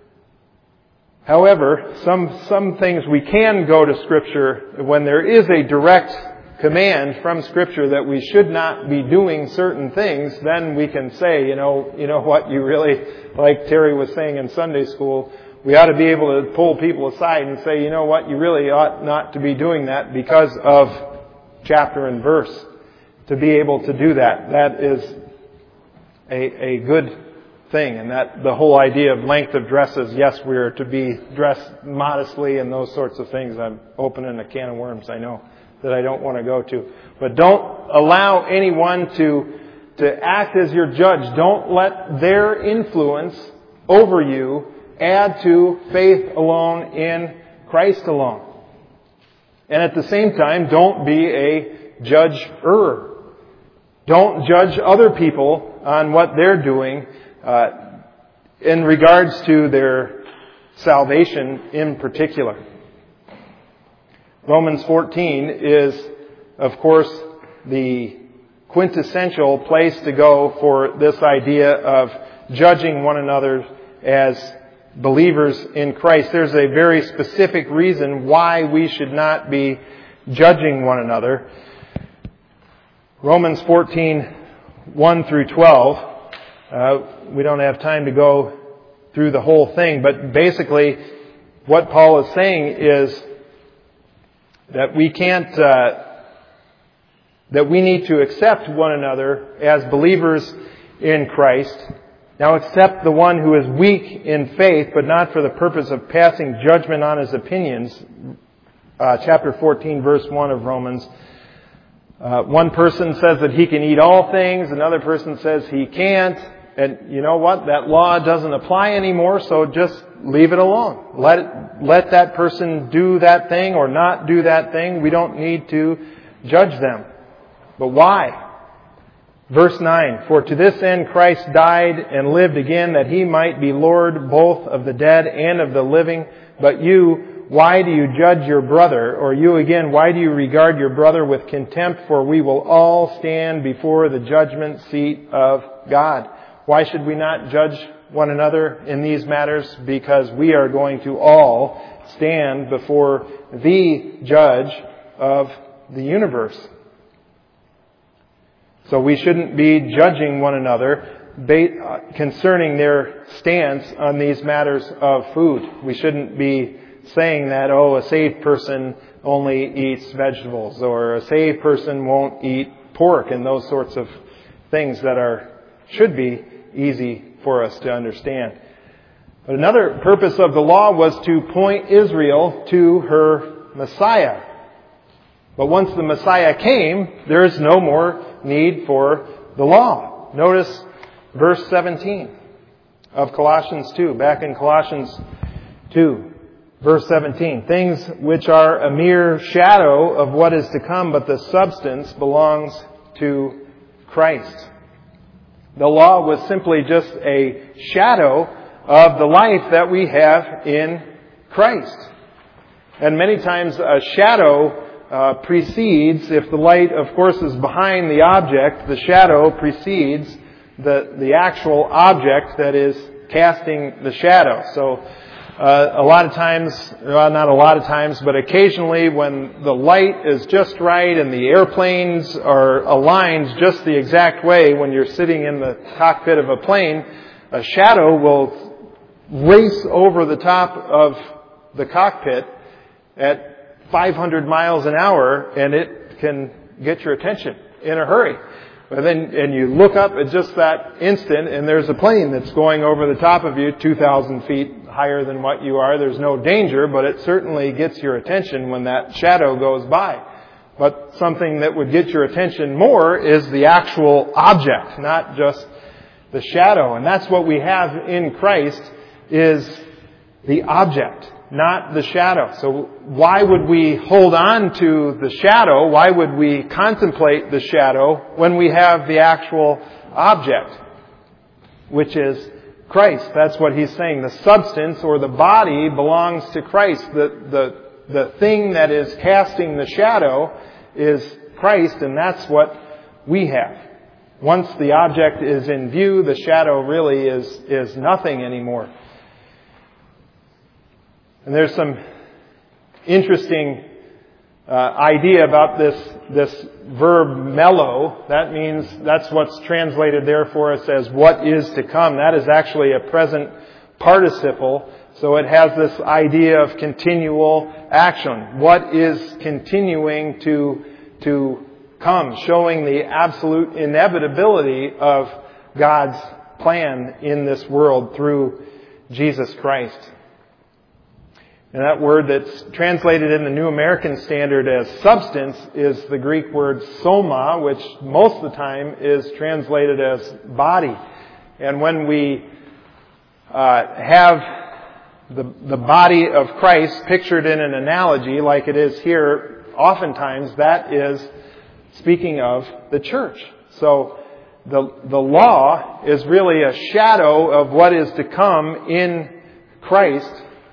However, some, some things we can go to Scripture when there is a direct command from Scripture that we should not be doing certain things. Then we can say, you know, you know what, you really, like Terry was saying in Sunday school, we ought to be able to pull people aside and say, you know what, you really ought not to be doing that because of chapter and verse. To be able to do that, that is a, a good thing. And that the whole idea of length of dresses, yes, we are to be dressed modestly and those sorts of things. I'm opening a can of worms, I know, that I don't want to go to. But don't allow anyone to, to act as your judge. Don't let their influence over you add to faith alone in Christ alone. And at the same time, don't be a judger. Don't judge other people on what they're doing uh, in regards to their salvation in particular. Romans fourteen is, of course, the quintessential place to go for this idea of judging one another as believers in Christ. There's a very specific reason why we should not be judging one another. Romans fourteen, one through twelve. Uh, we don't have time to go through the whole thing, but basically what Paul is saying is that we can't, uh, that we need to accept one another as believers in Christ. Now accept the one who is weak in faith, but not for the purpose of passing judgment on his opinions. Uh, chapter fourteen, verse one of Romans. Uh, one person says that he can eat all things, another person says he can't. And you know what? That law doesn't apply anymore, so just leave it alone. Let it, let that person do that thing or not do that thing. We don't need to judge them. But why? Verse nine, for to this end Christ died and lived again, that he might be Lord both of the dead and of the living. But you, why do you judge your brother? Or you again, why do you regard your brother with contempt? For we will all stand before the judgment seat of God. Why should we not judge one another in these matters? Because we are going to all stand before the judge of the universe. So we shouldn't be judging one another concerning their stance on these matters of food. We shouldn't be saying that, oh, a saved person only eats vegetables, or a saved person won't eat pork, and those sorts of things that are should be easy for us to understand. But another purpose of the law was to point Israel to her Messiah. But once the Messiah came, there is no more need for the law. Notice verse seventeen of Colossians two. Back in Colossians two, verse seventeen. Things which are a mere shadow of what is to come, but the substance belongs to Christ. The law was simply just a shadow of the life that we have in Christ. And many times a shadow Uh, precedes, if the light, of course, is behind the object, the shadow precedes the, the actual object that is casting the shadow. So, uh, a lot of times, well, not a lot of times, but occasionally when the light is just right and the airplanes are aligned just the exact way, when you're sitting in the cockpit of a plane, a shadow will race over the top of the cockpit at five hundred miles an hour, and it can get your attention in a hurry. But then, and you look up at just that instant, and there's a plane that's going over the top of you, two thousand feet higher than what you are. There's no danger, but it certainly gets your attention when that shadow goes by. But something that would get your attention more is the actual object, not just the shadow. And that's what we have in Christ, is the object, not the shadow. So why would we hold on to the shadow? Why would we contemplate the shadow when we have the actual object, which is Christ? That's what he's saying. The substance or the body belongs to Christ. The, the, the thing that is casting the shadow is Christ, and that's what we have. Once the object is in view, the shadow really is, is nothing anymore. And there's some interesting uh, idea about this this verb mellow. That means, that's what's translated there for us as what is to come. That is actually a present participle. So it has this idea of continual action. What is continuing to, to come, showing the absolute inevitability of God's plan in this world through Jesus Christ. And that word that's translated in the New American Standard as substance is the Greek word soma, which most of the time is translated as body. And when we uh, have the, the body of Christ pictured in an analogy like it is here, oftentimes that is speaking of the church. So the, the law is really a shadow of what is to come in Christ,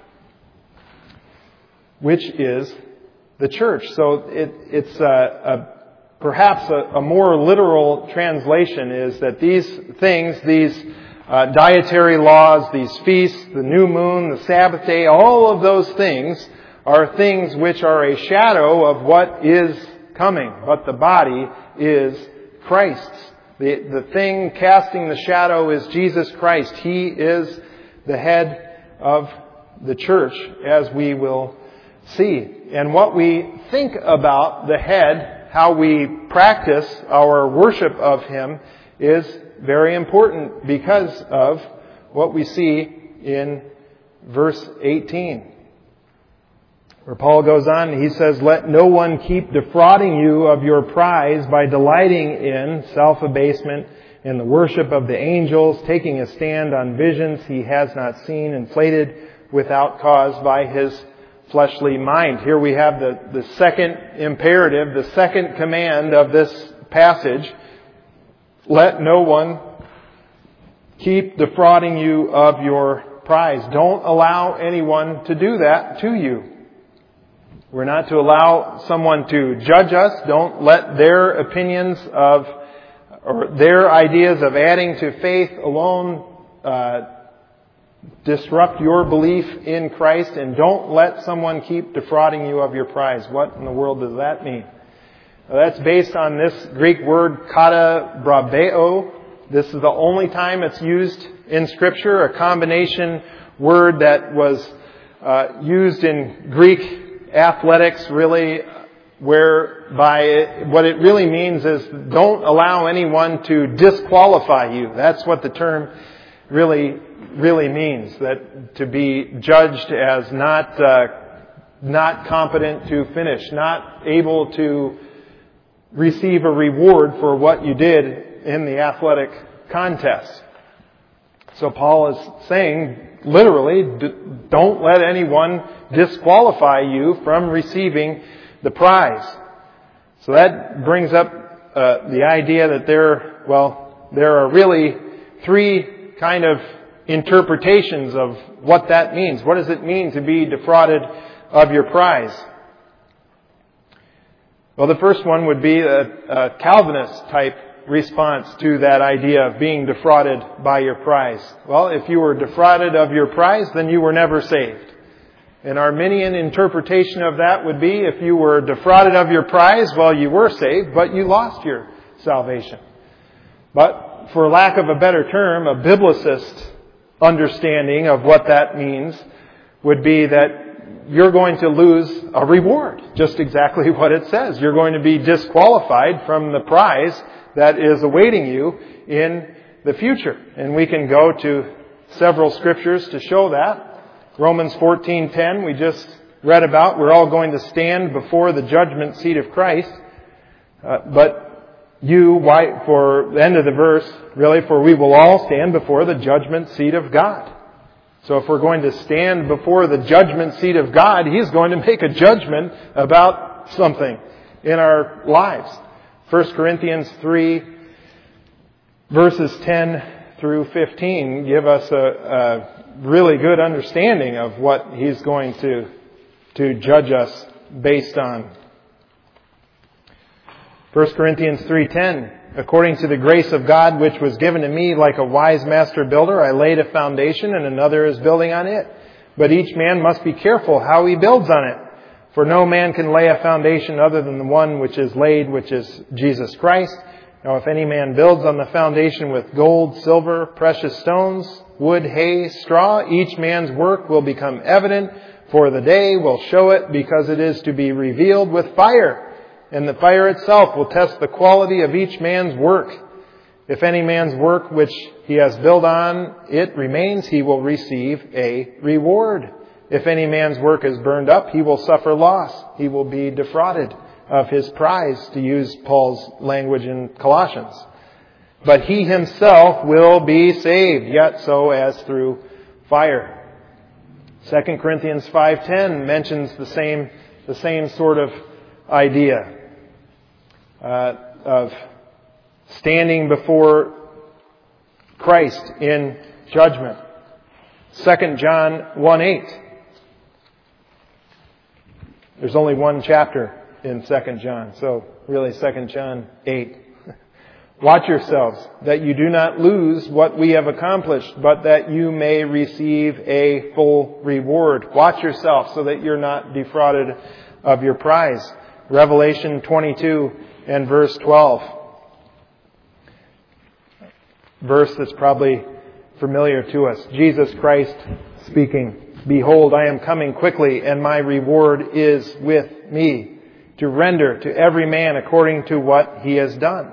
which is the church. So it, it's a, a perhaps a, a more literal translation is that these things, these uh, dietary laws, these feasts, the new moon, the Sabbath day, all of those things are things which are a shadow of what is coming. But the body is Christ's. The, the thing casting the shadow is Jesus Christ. He is the head of the church, as we will see. And what we think about the head, how we practice our worship of Him, is very important because of what we see in verse eighteen. Where Paul goes on, he says, "Let no one keep defrauding you of your prize by delighting in self-abasement, in the worship of the angels, taking a stand on visions he has not seen, inflated without cause by his fleshly mind." Here we have the, the second imperative, the second command of this passage. Let no one keep defrauding you of your prize. Don't allow anyone to do that to you. We're not to allow someone to judge us. Don't let their opinions of, or their ideas of adding to faith alone uh, disrupt your belief in Christ. And don't let someone keep defrauding you of your prize. What in the world does that mean? Well, that's based on this Greek word kata brabeo. This is the only time it's used in Scripture, a combination word that was uh, used in Greek athletics, really, whereby it, what it really means is don't allow anyone to disqualify you. That's what the term really, really means. That to be judged as not, uh, not competent to finish, not able to receive a reward for what you did in the athletic contest. So Paul is saying, literally, don't let anyone disqualify you from receiving the prize. So that brings up uh, the idea that there, well, there are really three kind of interpretations of what that means. What does it mean to be defrauded of your prize? Well, the first one would be a, a Calvinist type response to that idea of being defrauded by your prize. Well, if you were defrauded of your prize, then you were never saved. An Arminian interpretation of that would be if you were defrauded of your prize, well, you were saved, but you lost your salvation. But for lack of a better term, a biblicist understanding of what that means would be that you're going to lose a reward. Just exactly what it says. You're going to be disqualified from the prize that is awaiting you in the future. And we can go to several scriptures to show that. Romans fourteen ten, we just read about. We're all going to stand before the judgment seat of Christ. Uh, but you, why, for the end of the verse, really, for we will all stand before the judgment seat of God. So if we're going to stand before the judgment seat of God, He's going to make a judgment about something in our lives. First Corinthians three, verses ten through fifteen give us a, a really good understanding of what He's going to, to judge us based on. First Corinthians three ten, according to the grace of God which was given to me like a wise master builder, I laid a foundation and another is building on it. But each man must be careful how he builds on it. For no man can lay a foundation other than the one which is laid, which is Jesus Christ. Now if any man builds on the foundation with gold, silver, precious stones, wood, hay, straw, each man's work will become evident, for the day will show it, because it is to be revealed with fire. And the fire itself will test the quality of each man's work. If any man's work which he has built on it remains, he will receive a reward. If any man's work is burned up, he will suffer loss. He will be defrauded of his prize, to use Paul's language in Colossians. But he himself will be saved, yet so as through fire. Second Corinthians five ten mentions the same, the same sort of idea uh, of standing before Christ in judgment. Second John one eight. There's only one chapter in Second John, so really Second John eight. Watch yourselves, that you do not lose what we have accomplished, but that you may receive a full reward. Watch yourself so that you're not defrauded of your prize. Revelation twenty-two and verse twelve. Verse that's probably familiar to us. Jesus Christ speaking, "Behold, I am coming quickly, and my reward is with me, to render to every man according to what he has done."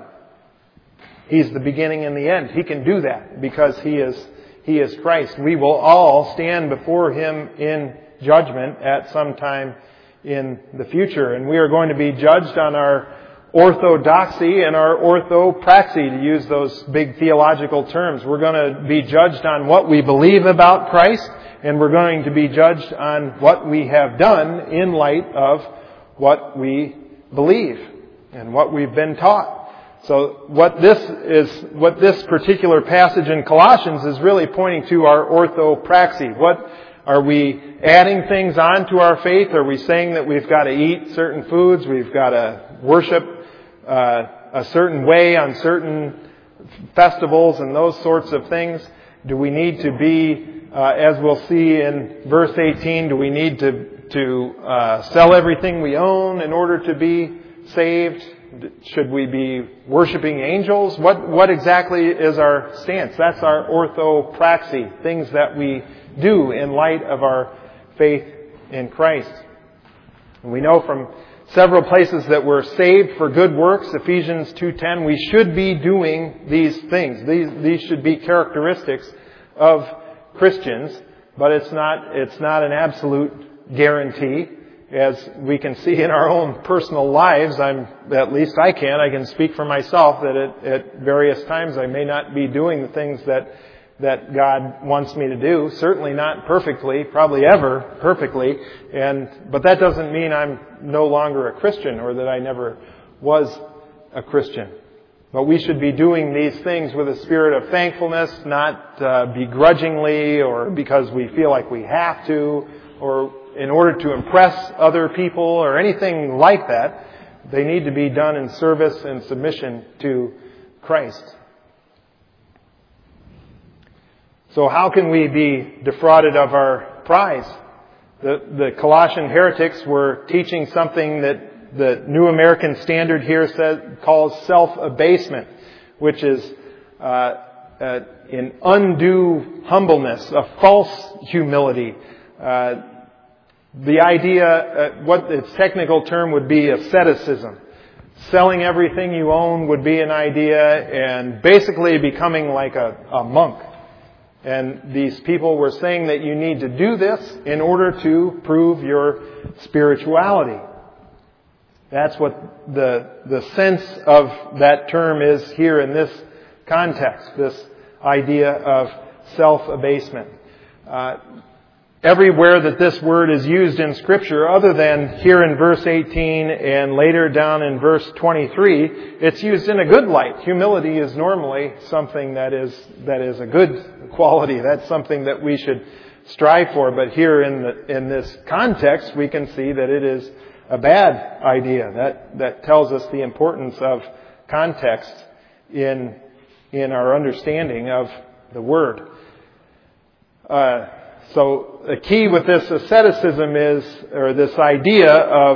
He's the beginning and the end. He can do that because He is He is Christ. We will all stand before Him in judgment at some time in the future. And we are going to be judged on our orthodoxy and our orthopraxy, to use those big theological terms. We're going to be judged on what we believe about Christ, and we're going to be judged on what we have done in light of what we believe and what we've been taught. So what this is, what this particular passage in Colossians is really pointing to our orthopraxy. What are we adding things on to our faith? Are we saying that we've got to eat certain foods, we've got to worship uh, a certain way on certain festivals and those sorts of things? Do we need to be, uh, as we'll see in verse eighteen, do we need to to uh, sell everything we own in order to be saved? Should we be worshiping angels? What what exactly is our stance? That's our orthopraxy, things that we do in light of our faith in Christ. And we know from several places that we're saved for good works. Ephesians two ten, we should be doing these things. These these should be characteristics of Christians, but it's not it's not an absolute guarantee. As we can see in our own personal lives, I'm, at least I can, I can speak for myself that at, at various times I may not be doing the things that, that God wants me to do. Certainly not perfectly, probably ever perfectly. And, but that doesn't mean I'm no longer a Christian or that I never was a Christian. But we should be doing these things with a spirit of thankfulness, not uh, begrudgingly or because we feel like we have to, or in order to impress other people or anything like that. They need to be done in service and submission to Christ. So how can we be defrauded of our prize? The, the Colossian heretics were teaching something that the New American Standard here says, calls self-abasement, which is uh, uh, an undue humbleness, a false humility. Uh, The idea, uh, what its technical term would be, asceticism. Selling everything you own would be an idea, and basically becoming like a, a monk. And these people were saying that you need to do this in order to prove your spirituality. That's what the, the sense of that term is here in this context, this idea of self-abasement. Uh, Everywhere that this word is used in Scripture, other than here in verse eighteen and later down in verse twenty-three, it's used in a good light. Humility is normally something that is that is a good quality. That's something that we should strive for. But here in the, in this context, we can see that it is a bad idea. That that tells us the importance of context in in our understanding of the word. Uh, So the key with this asceticism is, or this idea of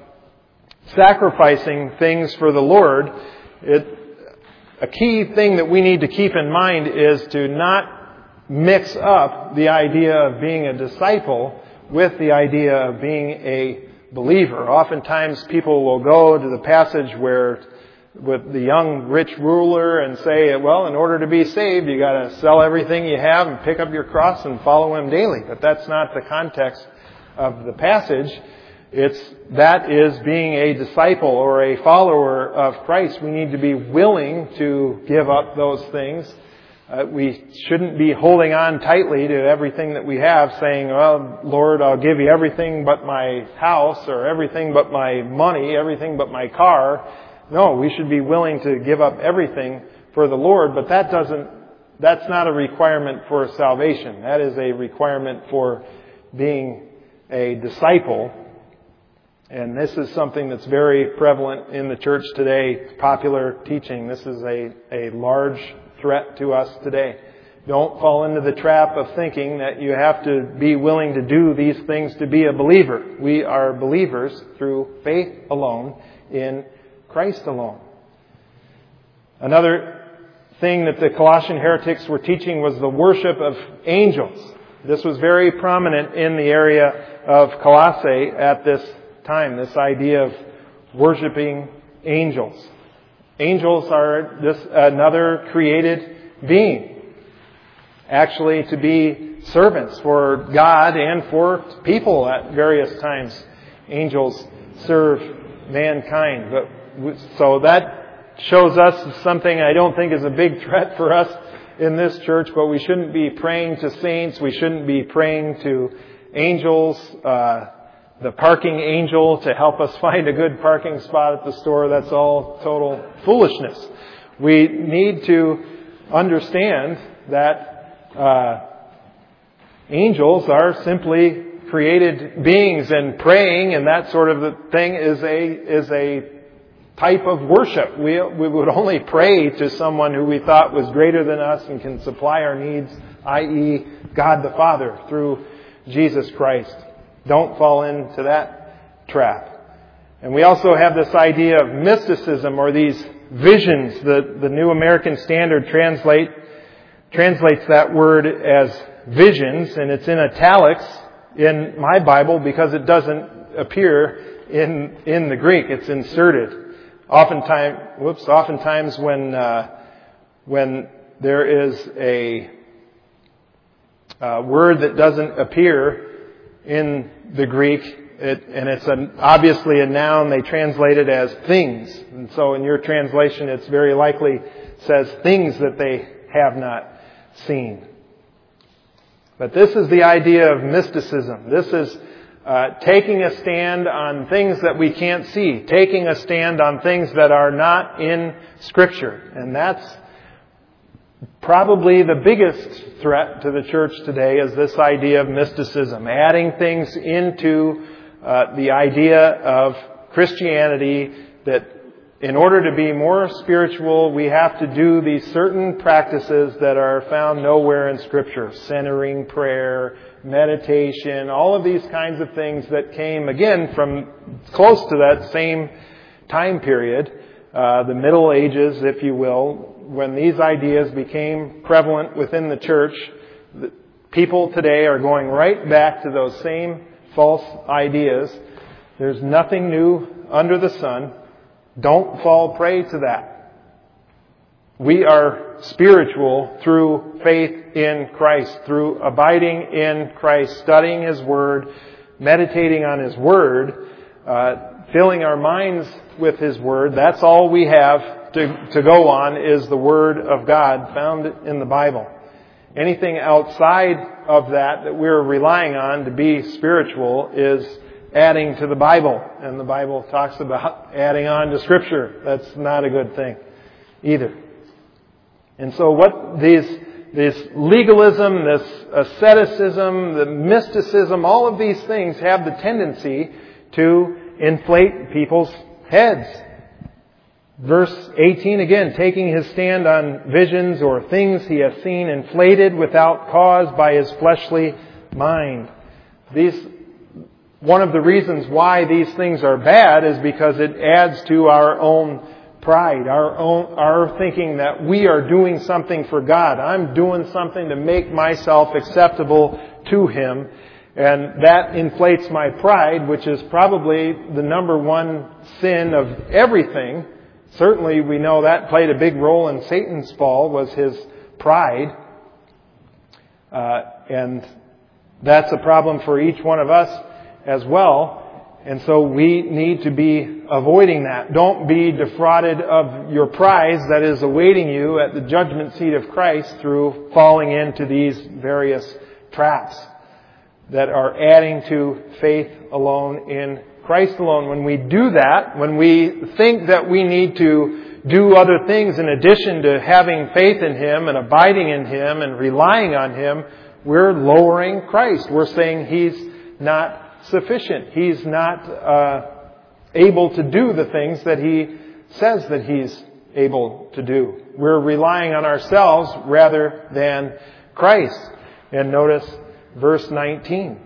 sacrificing things for the Lord, it, a key thing that we need to keep in mind is to not mix up the idea of being a disciple with the idea of being a believer. Oftentimes people will go to the passage where with the young rich ruler and say, well, in order to be saved, you got to sell everything you have and pick up your cross and follow Him daily. But that's not the context of the passage. It's, that is being a disciple or a follower of Christ. We need to be willing to give up those things Uh, we shouldn't be holding on tightly to everything that we have, saying, well, Lord, I'll give you everything but my house, or everything but my money, everything but my car. No, we should be willing to give up everything for the Lord, but that doesn't, that's not a requirement for salvation. That is a requirement for being a disciple. And this is something that's very prevalent in the church today, popular teaching. This is a, a large threat to us today. Don't fall into the trap of thinking that you have to be willing to do these things to be a believer. We are believers through faith alone in Christ alone. Another thing that the Colossian heretics were teaching was the worship of angels. This was very prominent in the area of Colossae at this time, this idea of worshiping angels. Angels are this another created being, actually to be servants for God and for people at various times. Angels serve mankind. But so that shows us something I don't think is a big threat for us in this church, but we shouldn't be praying to saints. We shouldn't be praying to angels, uh, the parking angel to help us find a good parking spot at the store. That's all total foolishness. We need to understand that uh, angels are simply created beings, and praying and that sort of a thing is a is a type of worship. We we would only pray to someone who we thought was greater than us and can supply our needs, that is, God the Father through Jesus Christ. Don't fall into that trap. And we also have this idea of mysticism, or these visions. The, the New American Standard translate, translates that word as visions, and it's in italics in my Bible because it doesn't appear in in the Greek. It's inserted. Oftentimes, whoops, oftentimes when uh, when there is a, a word that doesn't appear in the Greek, it, and it's an, obviously a noun, they translate it as things. And so in your translation, it's very likely says things that they have not seen. But this is the idea of mysticism. This is uh, taking a stand on things that we can't see, taking a stand on things that are not in Scripture. And that's probably the biggest threat to the church today, is this idea of mysticism, adding things into uh, the idea of Christianity that in order to be more spiritual, we have to do these certain practices that are found nowhere in Scripture. Centering prayer, meditation, all of these kinds of things that came, again, from close to that same time period, uh, the Middle Ages, if you will. When these ideas became prevalent within the church, people today are going right back to those same false ideas. There's nothing new under the sun. Don't fall prey to that. We are spiritual through faith in Christ, through abiding in Christ, studying His Word, meditating on His Word, uh, filling our minds with His Word. That's all we have to, to go on, is the Word of God found in the Bible. Anything outside of that that we're relying on to be spiritual is adding to the Bible. And the Bible talks about adding on to Scripture. That's not a good thing either. And so what these, this legalism, this asceticism, the mysticism, all of these things have the tendency to inflate people's heads. Verse eighteen again, taking his stand on visions or things he has seen, inflated without cause by his fleshly mind. These, one of the reasons why these things are bad is because it adds to our own pride, our own, our thinking that we are doing something for God. I'm doing something to make myself acceptable to Him. And that inflates my pride, which is probably the number one sin of everything. Certainly we know that played a big role in Satan's fall, was his pride. Uh, and that's a problem for each one of us as well. And so we need to be avoiding that. Don't be defrauded of your prize that is awaiting you at the judgment seat of Christ through falling into these various traps that are adding to faith alone in Christ alone. When we do that, when we think that we need to do other things in addition to having faith in Him and abiding in Him and relying on Him, we're lowering Christ. We're saying He's not sufficient. He's not uh, able to do the things that He says that He's able to do. We're relying on ourselves rather than Christ. And notice verse nineteen.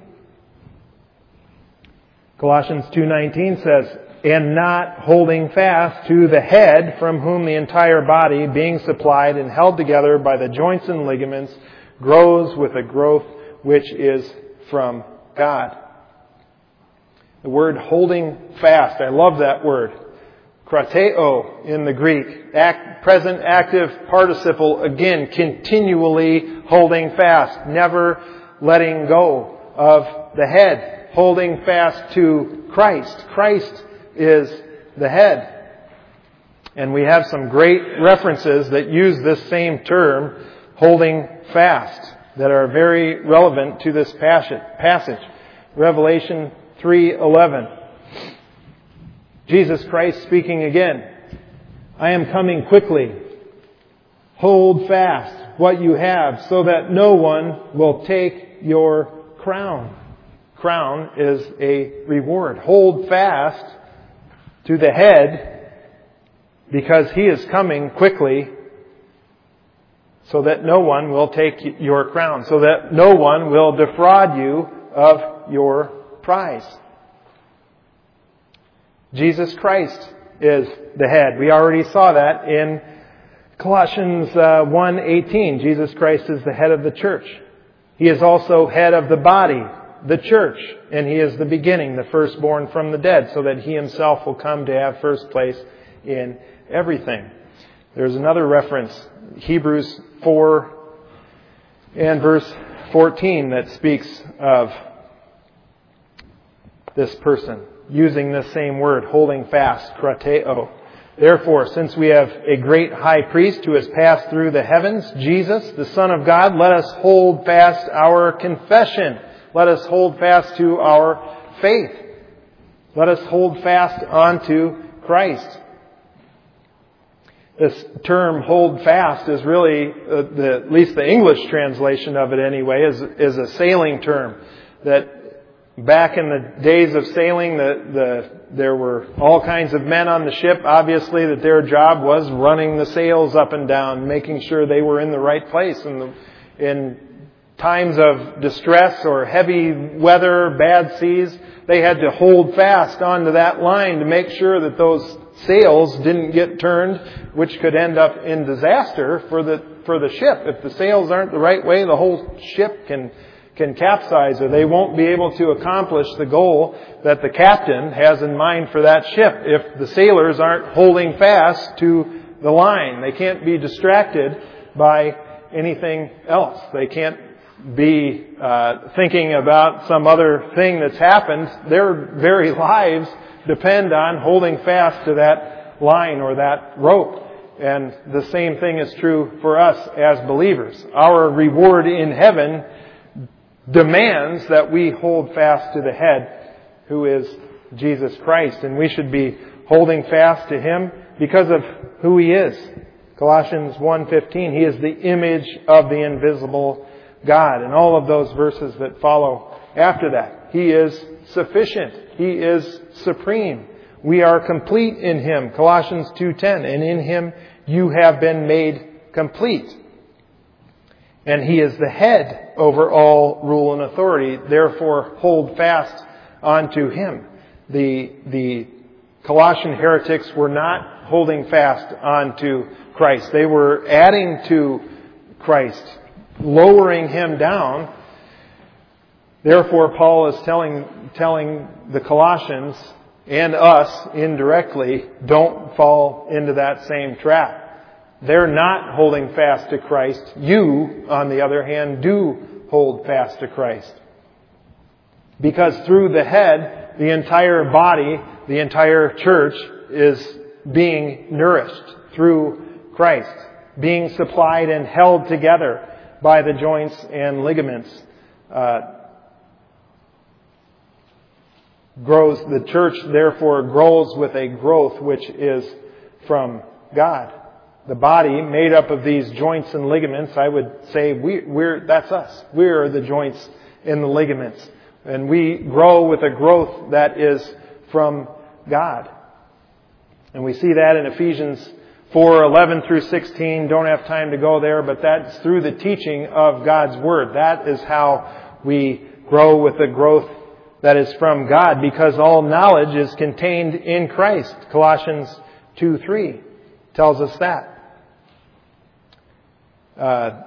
Colossians two nineteen says, "And not holding fast to the head, from whom the entire body, being supplied and held together by the joints and ligaments, grows with a growth which is from God." The word holding fast, I love that word. Krateo in the Greek. Act, present active participle, again, continually holding fast. Never letting go of the head. Holding fast to Christ. Christ is the head. And we have some great references that use this same term, holding fast, that are very relevant to this passage. Revelation three eleven. Jesus Christ speaking again. "I am coming quickly. Hold fast what you have, so that no one will take your crown." Crown is a reward. Hold fast to the head, because He is coming quickly, so that no one will take your crown, so that no one will defraud you of your prize. Jesus Christ is the head. We already saw that in Colossians uh, one eighteen. Jesus Christ is the head of the church. He is also head of the body, the church, and He is the beginning, the firstborn from the dead, so that He Himself will come to have first place in everything. There's another reference, Hebrews four and verse fourteen, that speaks of this person, using this same word, holding fast, krateo. "Therefore, since we have a great high priest who has passed through the heavens, Jesus, the Son of God, let us hold fast our confession." Let us hold fast to our faith. Let us hold fast onto Christ. This term, hold fast, is really, uh, the, at least the English translation of it anyway, is, is a sailing term. That back in the days of sailing, the, the, there were all kinds of men on the ship, obviously, that their job was running the sails up and down, making sure they were in the right place. And the, in times of distress or heavy weather, bad seas, they had to hold fast onto that line to make sure that those sails didn't get turned, which could end up in disaster for the for the ship. If the sails aren't the right way, the whole ship can can capsize, or they won't be able to accomplish the goal that the captain has in mind for that ship if the sailors aren't holding fast to the line. They can't be distracted by anything else. They can't be uh, thinking about some other thing that's happened. Their very lives depend on holding fast to that line or that rope. And the same thing is true for us as believers. Our reward in heaven demands that we hold fast to the head, who is Jesus Christ. And we should be holding fast to Him because of who He is. Colossians one fifteen, He is the image of the invisible God. And all of those verses that follow after that. He is sufficient. He is supreme. We are complete in Him. Colossians two ten, and in Him you have been made complete. And He is the head over all rule and authority. Therefore, hold fast onto Him. The, the Colossian heretics were not holding fast onto Christ. They were adding to Christ, lowering Him down. Therefore, Paul is telling, telling the Colossians and us indirectly, don't fall into that same trap. They're not holding fast to Christ. You, on the other hand, do hold fast to Christ. Because through the head, the entire body, the entire church is being nourished through Christ, being supplied and held together by the joints and ligaments. Uh, grows, the church therefore grows with a growth which is from God. The body made up of these joints and ligaments, I would say we, we're, that's us. We're the joints and the ligaments. And we grow with a growth that is from God. And we see that in Ephesians four eleven through sixteen. Don't have time to go there, but that's through the teaching of God's Word. That is how we grow with a growth that is from God, because all knowledge is contained in Christ. Colossians two three tells us that. Uh,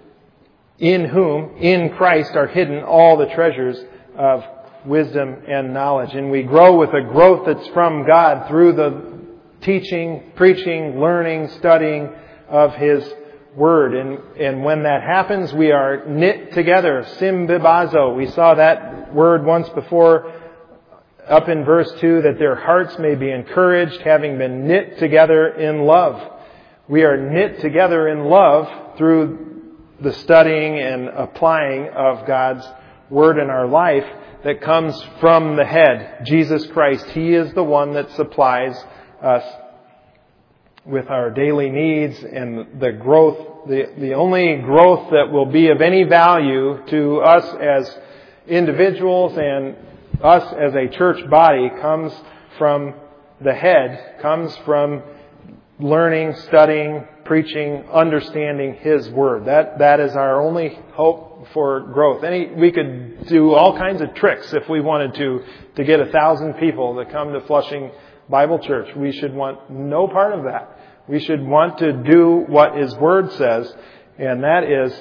in whom, in Christ, are hidden all the treasures of wisdom and knowledge. And we grow with a growth that's from God through the teaching, preaching, learning, studying of His Word. And, and when that happens, we are knit together. Symbibazo. We saw that word once before up in verse two, that their hearts may be encouraged, having been knit together in love. We are knit together in love through the studying and applying of God's Word in our life that comes from the head, Jesus Christ. He is the one that supplies us with our daily needs, and the growth, the, the only growth that will be of any value to us as individuals and us as a church body comes from the head, comes from learning, studying, preaching, understanding His Word. That that is our only hope for growth. Any we could do all kinds of tricks if we wanted to to get a thousand people to come to Flushing Bible Church. We should want no part of that. We should want to do what His Word says, and that is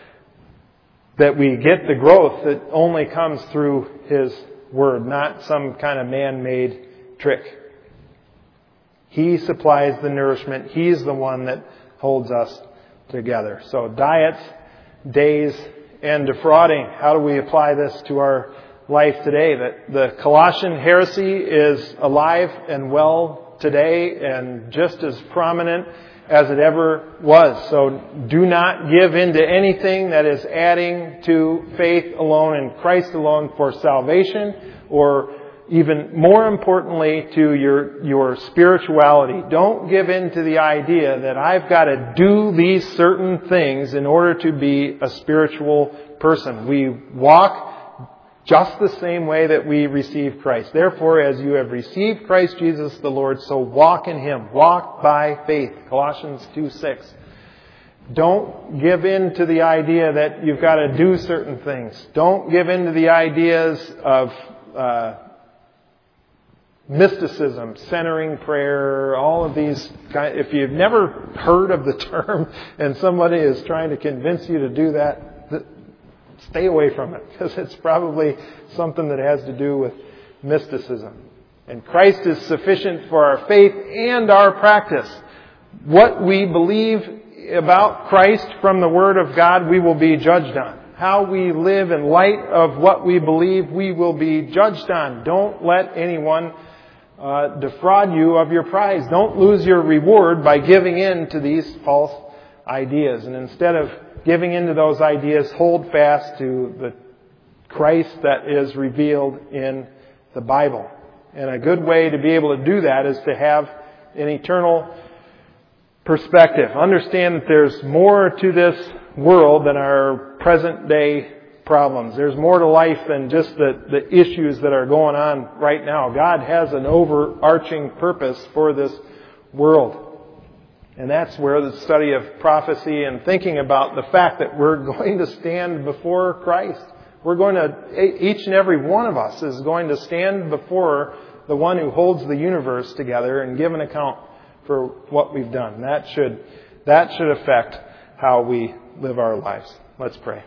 that we get the growth that only comes through His Word, not some kind of man-made trick. He supplies the nourishment. He's the one that holds us together. So diets, days, and defrauding. How do we apply this to our life today? That the Colossian heresy is alive and well today and just as prominent as it ever was. So do not give in to anything that is adding to faith alone and Christ alone for salvation, or even more importantly, to your, your spirituality. Don't give in to the idea that I've got to do these certain things in order to be a spiritual person. We walk just the same way that we receive Christ. Therefore, as you have received Christ Jesus the Lord, so walk in Him. Walk by faith. Colossians two six. Don't give in to the idea that you've got to do certain things. Don't give in to the ideas of uh, mysticism, centering prayer, all of these. If you've never heard of the term and somebody is trying to convince you to do that, stay away from it, because it's probably something that has to do with mysticism. And Christ is sufficient for our faith and our practice. What we believe about Christ from the Word of God, we will be judged on. How we live in light of what we believe, we will be judged on. Don't let anyone uh, defraud you of your prize. Don't lose your reward by giving in to these false ideas. And instead of giving into those ideas, hold fast to the Christ that is revealed in the Bible. And a good way to be able to do that is to have an eternal perspective. Understand that there's more to this world than our present day problems. There's more to life than just the, the issues that are going on right now. God has an overarching purpose for this world. And that's where the study of prophecy and thinking about the fact that we're going to stand before Christ. We're going to, each and every one of us is going to stand before the one who holds the universe together and give an account for what we've done. That should, that should affect how we live our lives. Let's pray.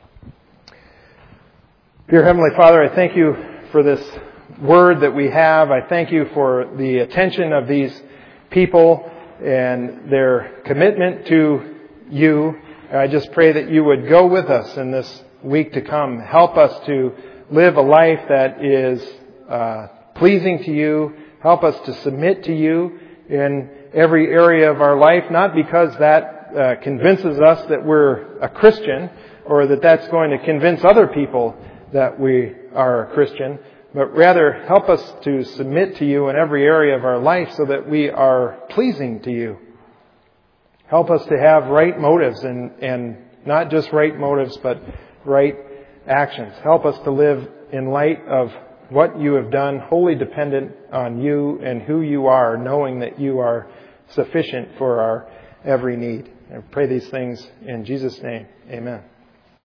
Dear Heavenly Father, I thank you for this word that we have. I thank you for the attention of these people and their commitment to you. I just pray that you would go with us in this week to come. Help us to live a life that is uh, pleasing to you. Help us to submit to you in every area of our life, not because that uh, convinces us that we're a Christian or that that's going to convince other people that we are a Christian, but rather help us to submit to you in every area of our life so that we are pleasing to you. Help us to have right motives and, and not just right motives, but right actions. Help us to live in light of what you have done, wholly dependent on you and who you are, knowing that you are sufficient for our every need. I pray these things in Jesus' name. Amen.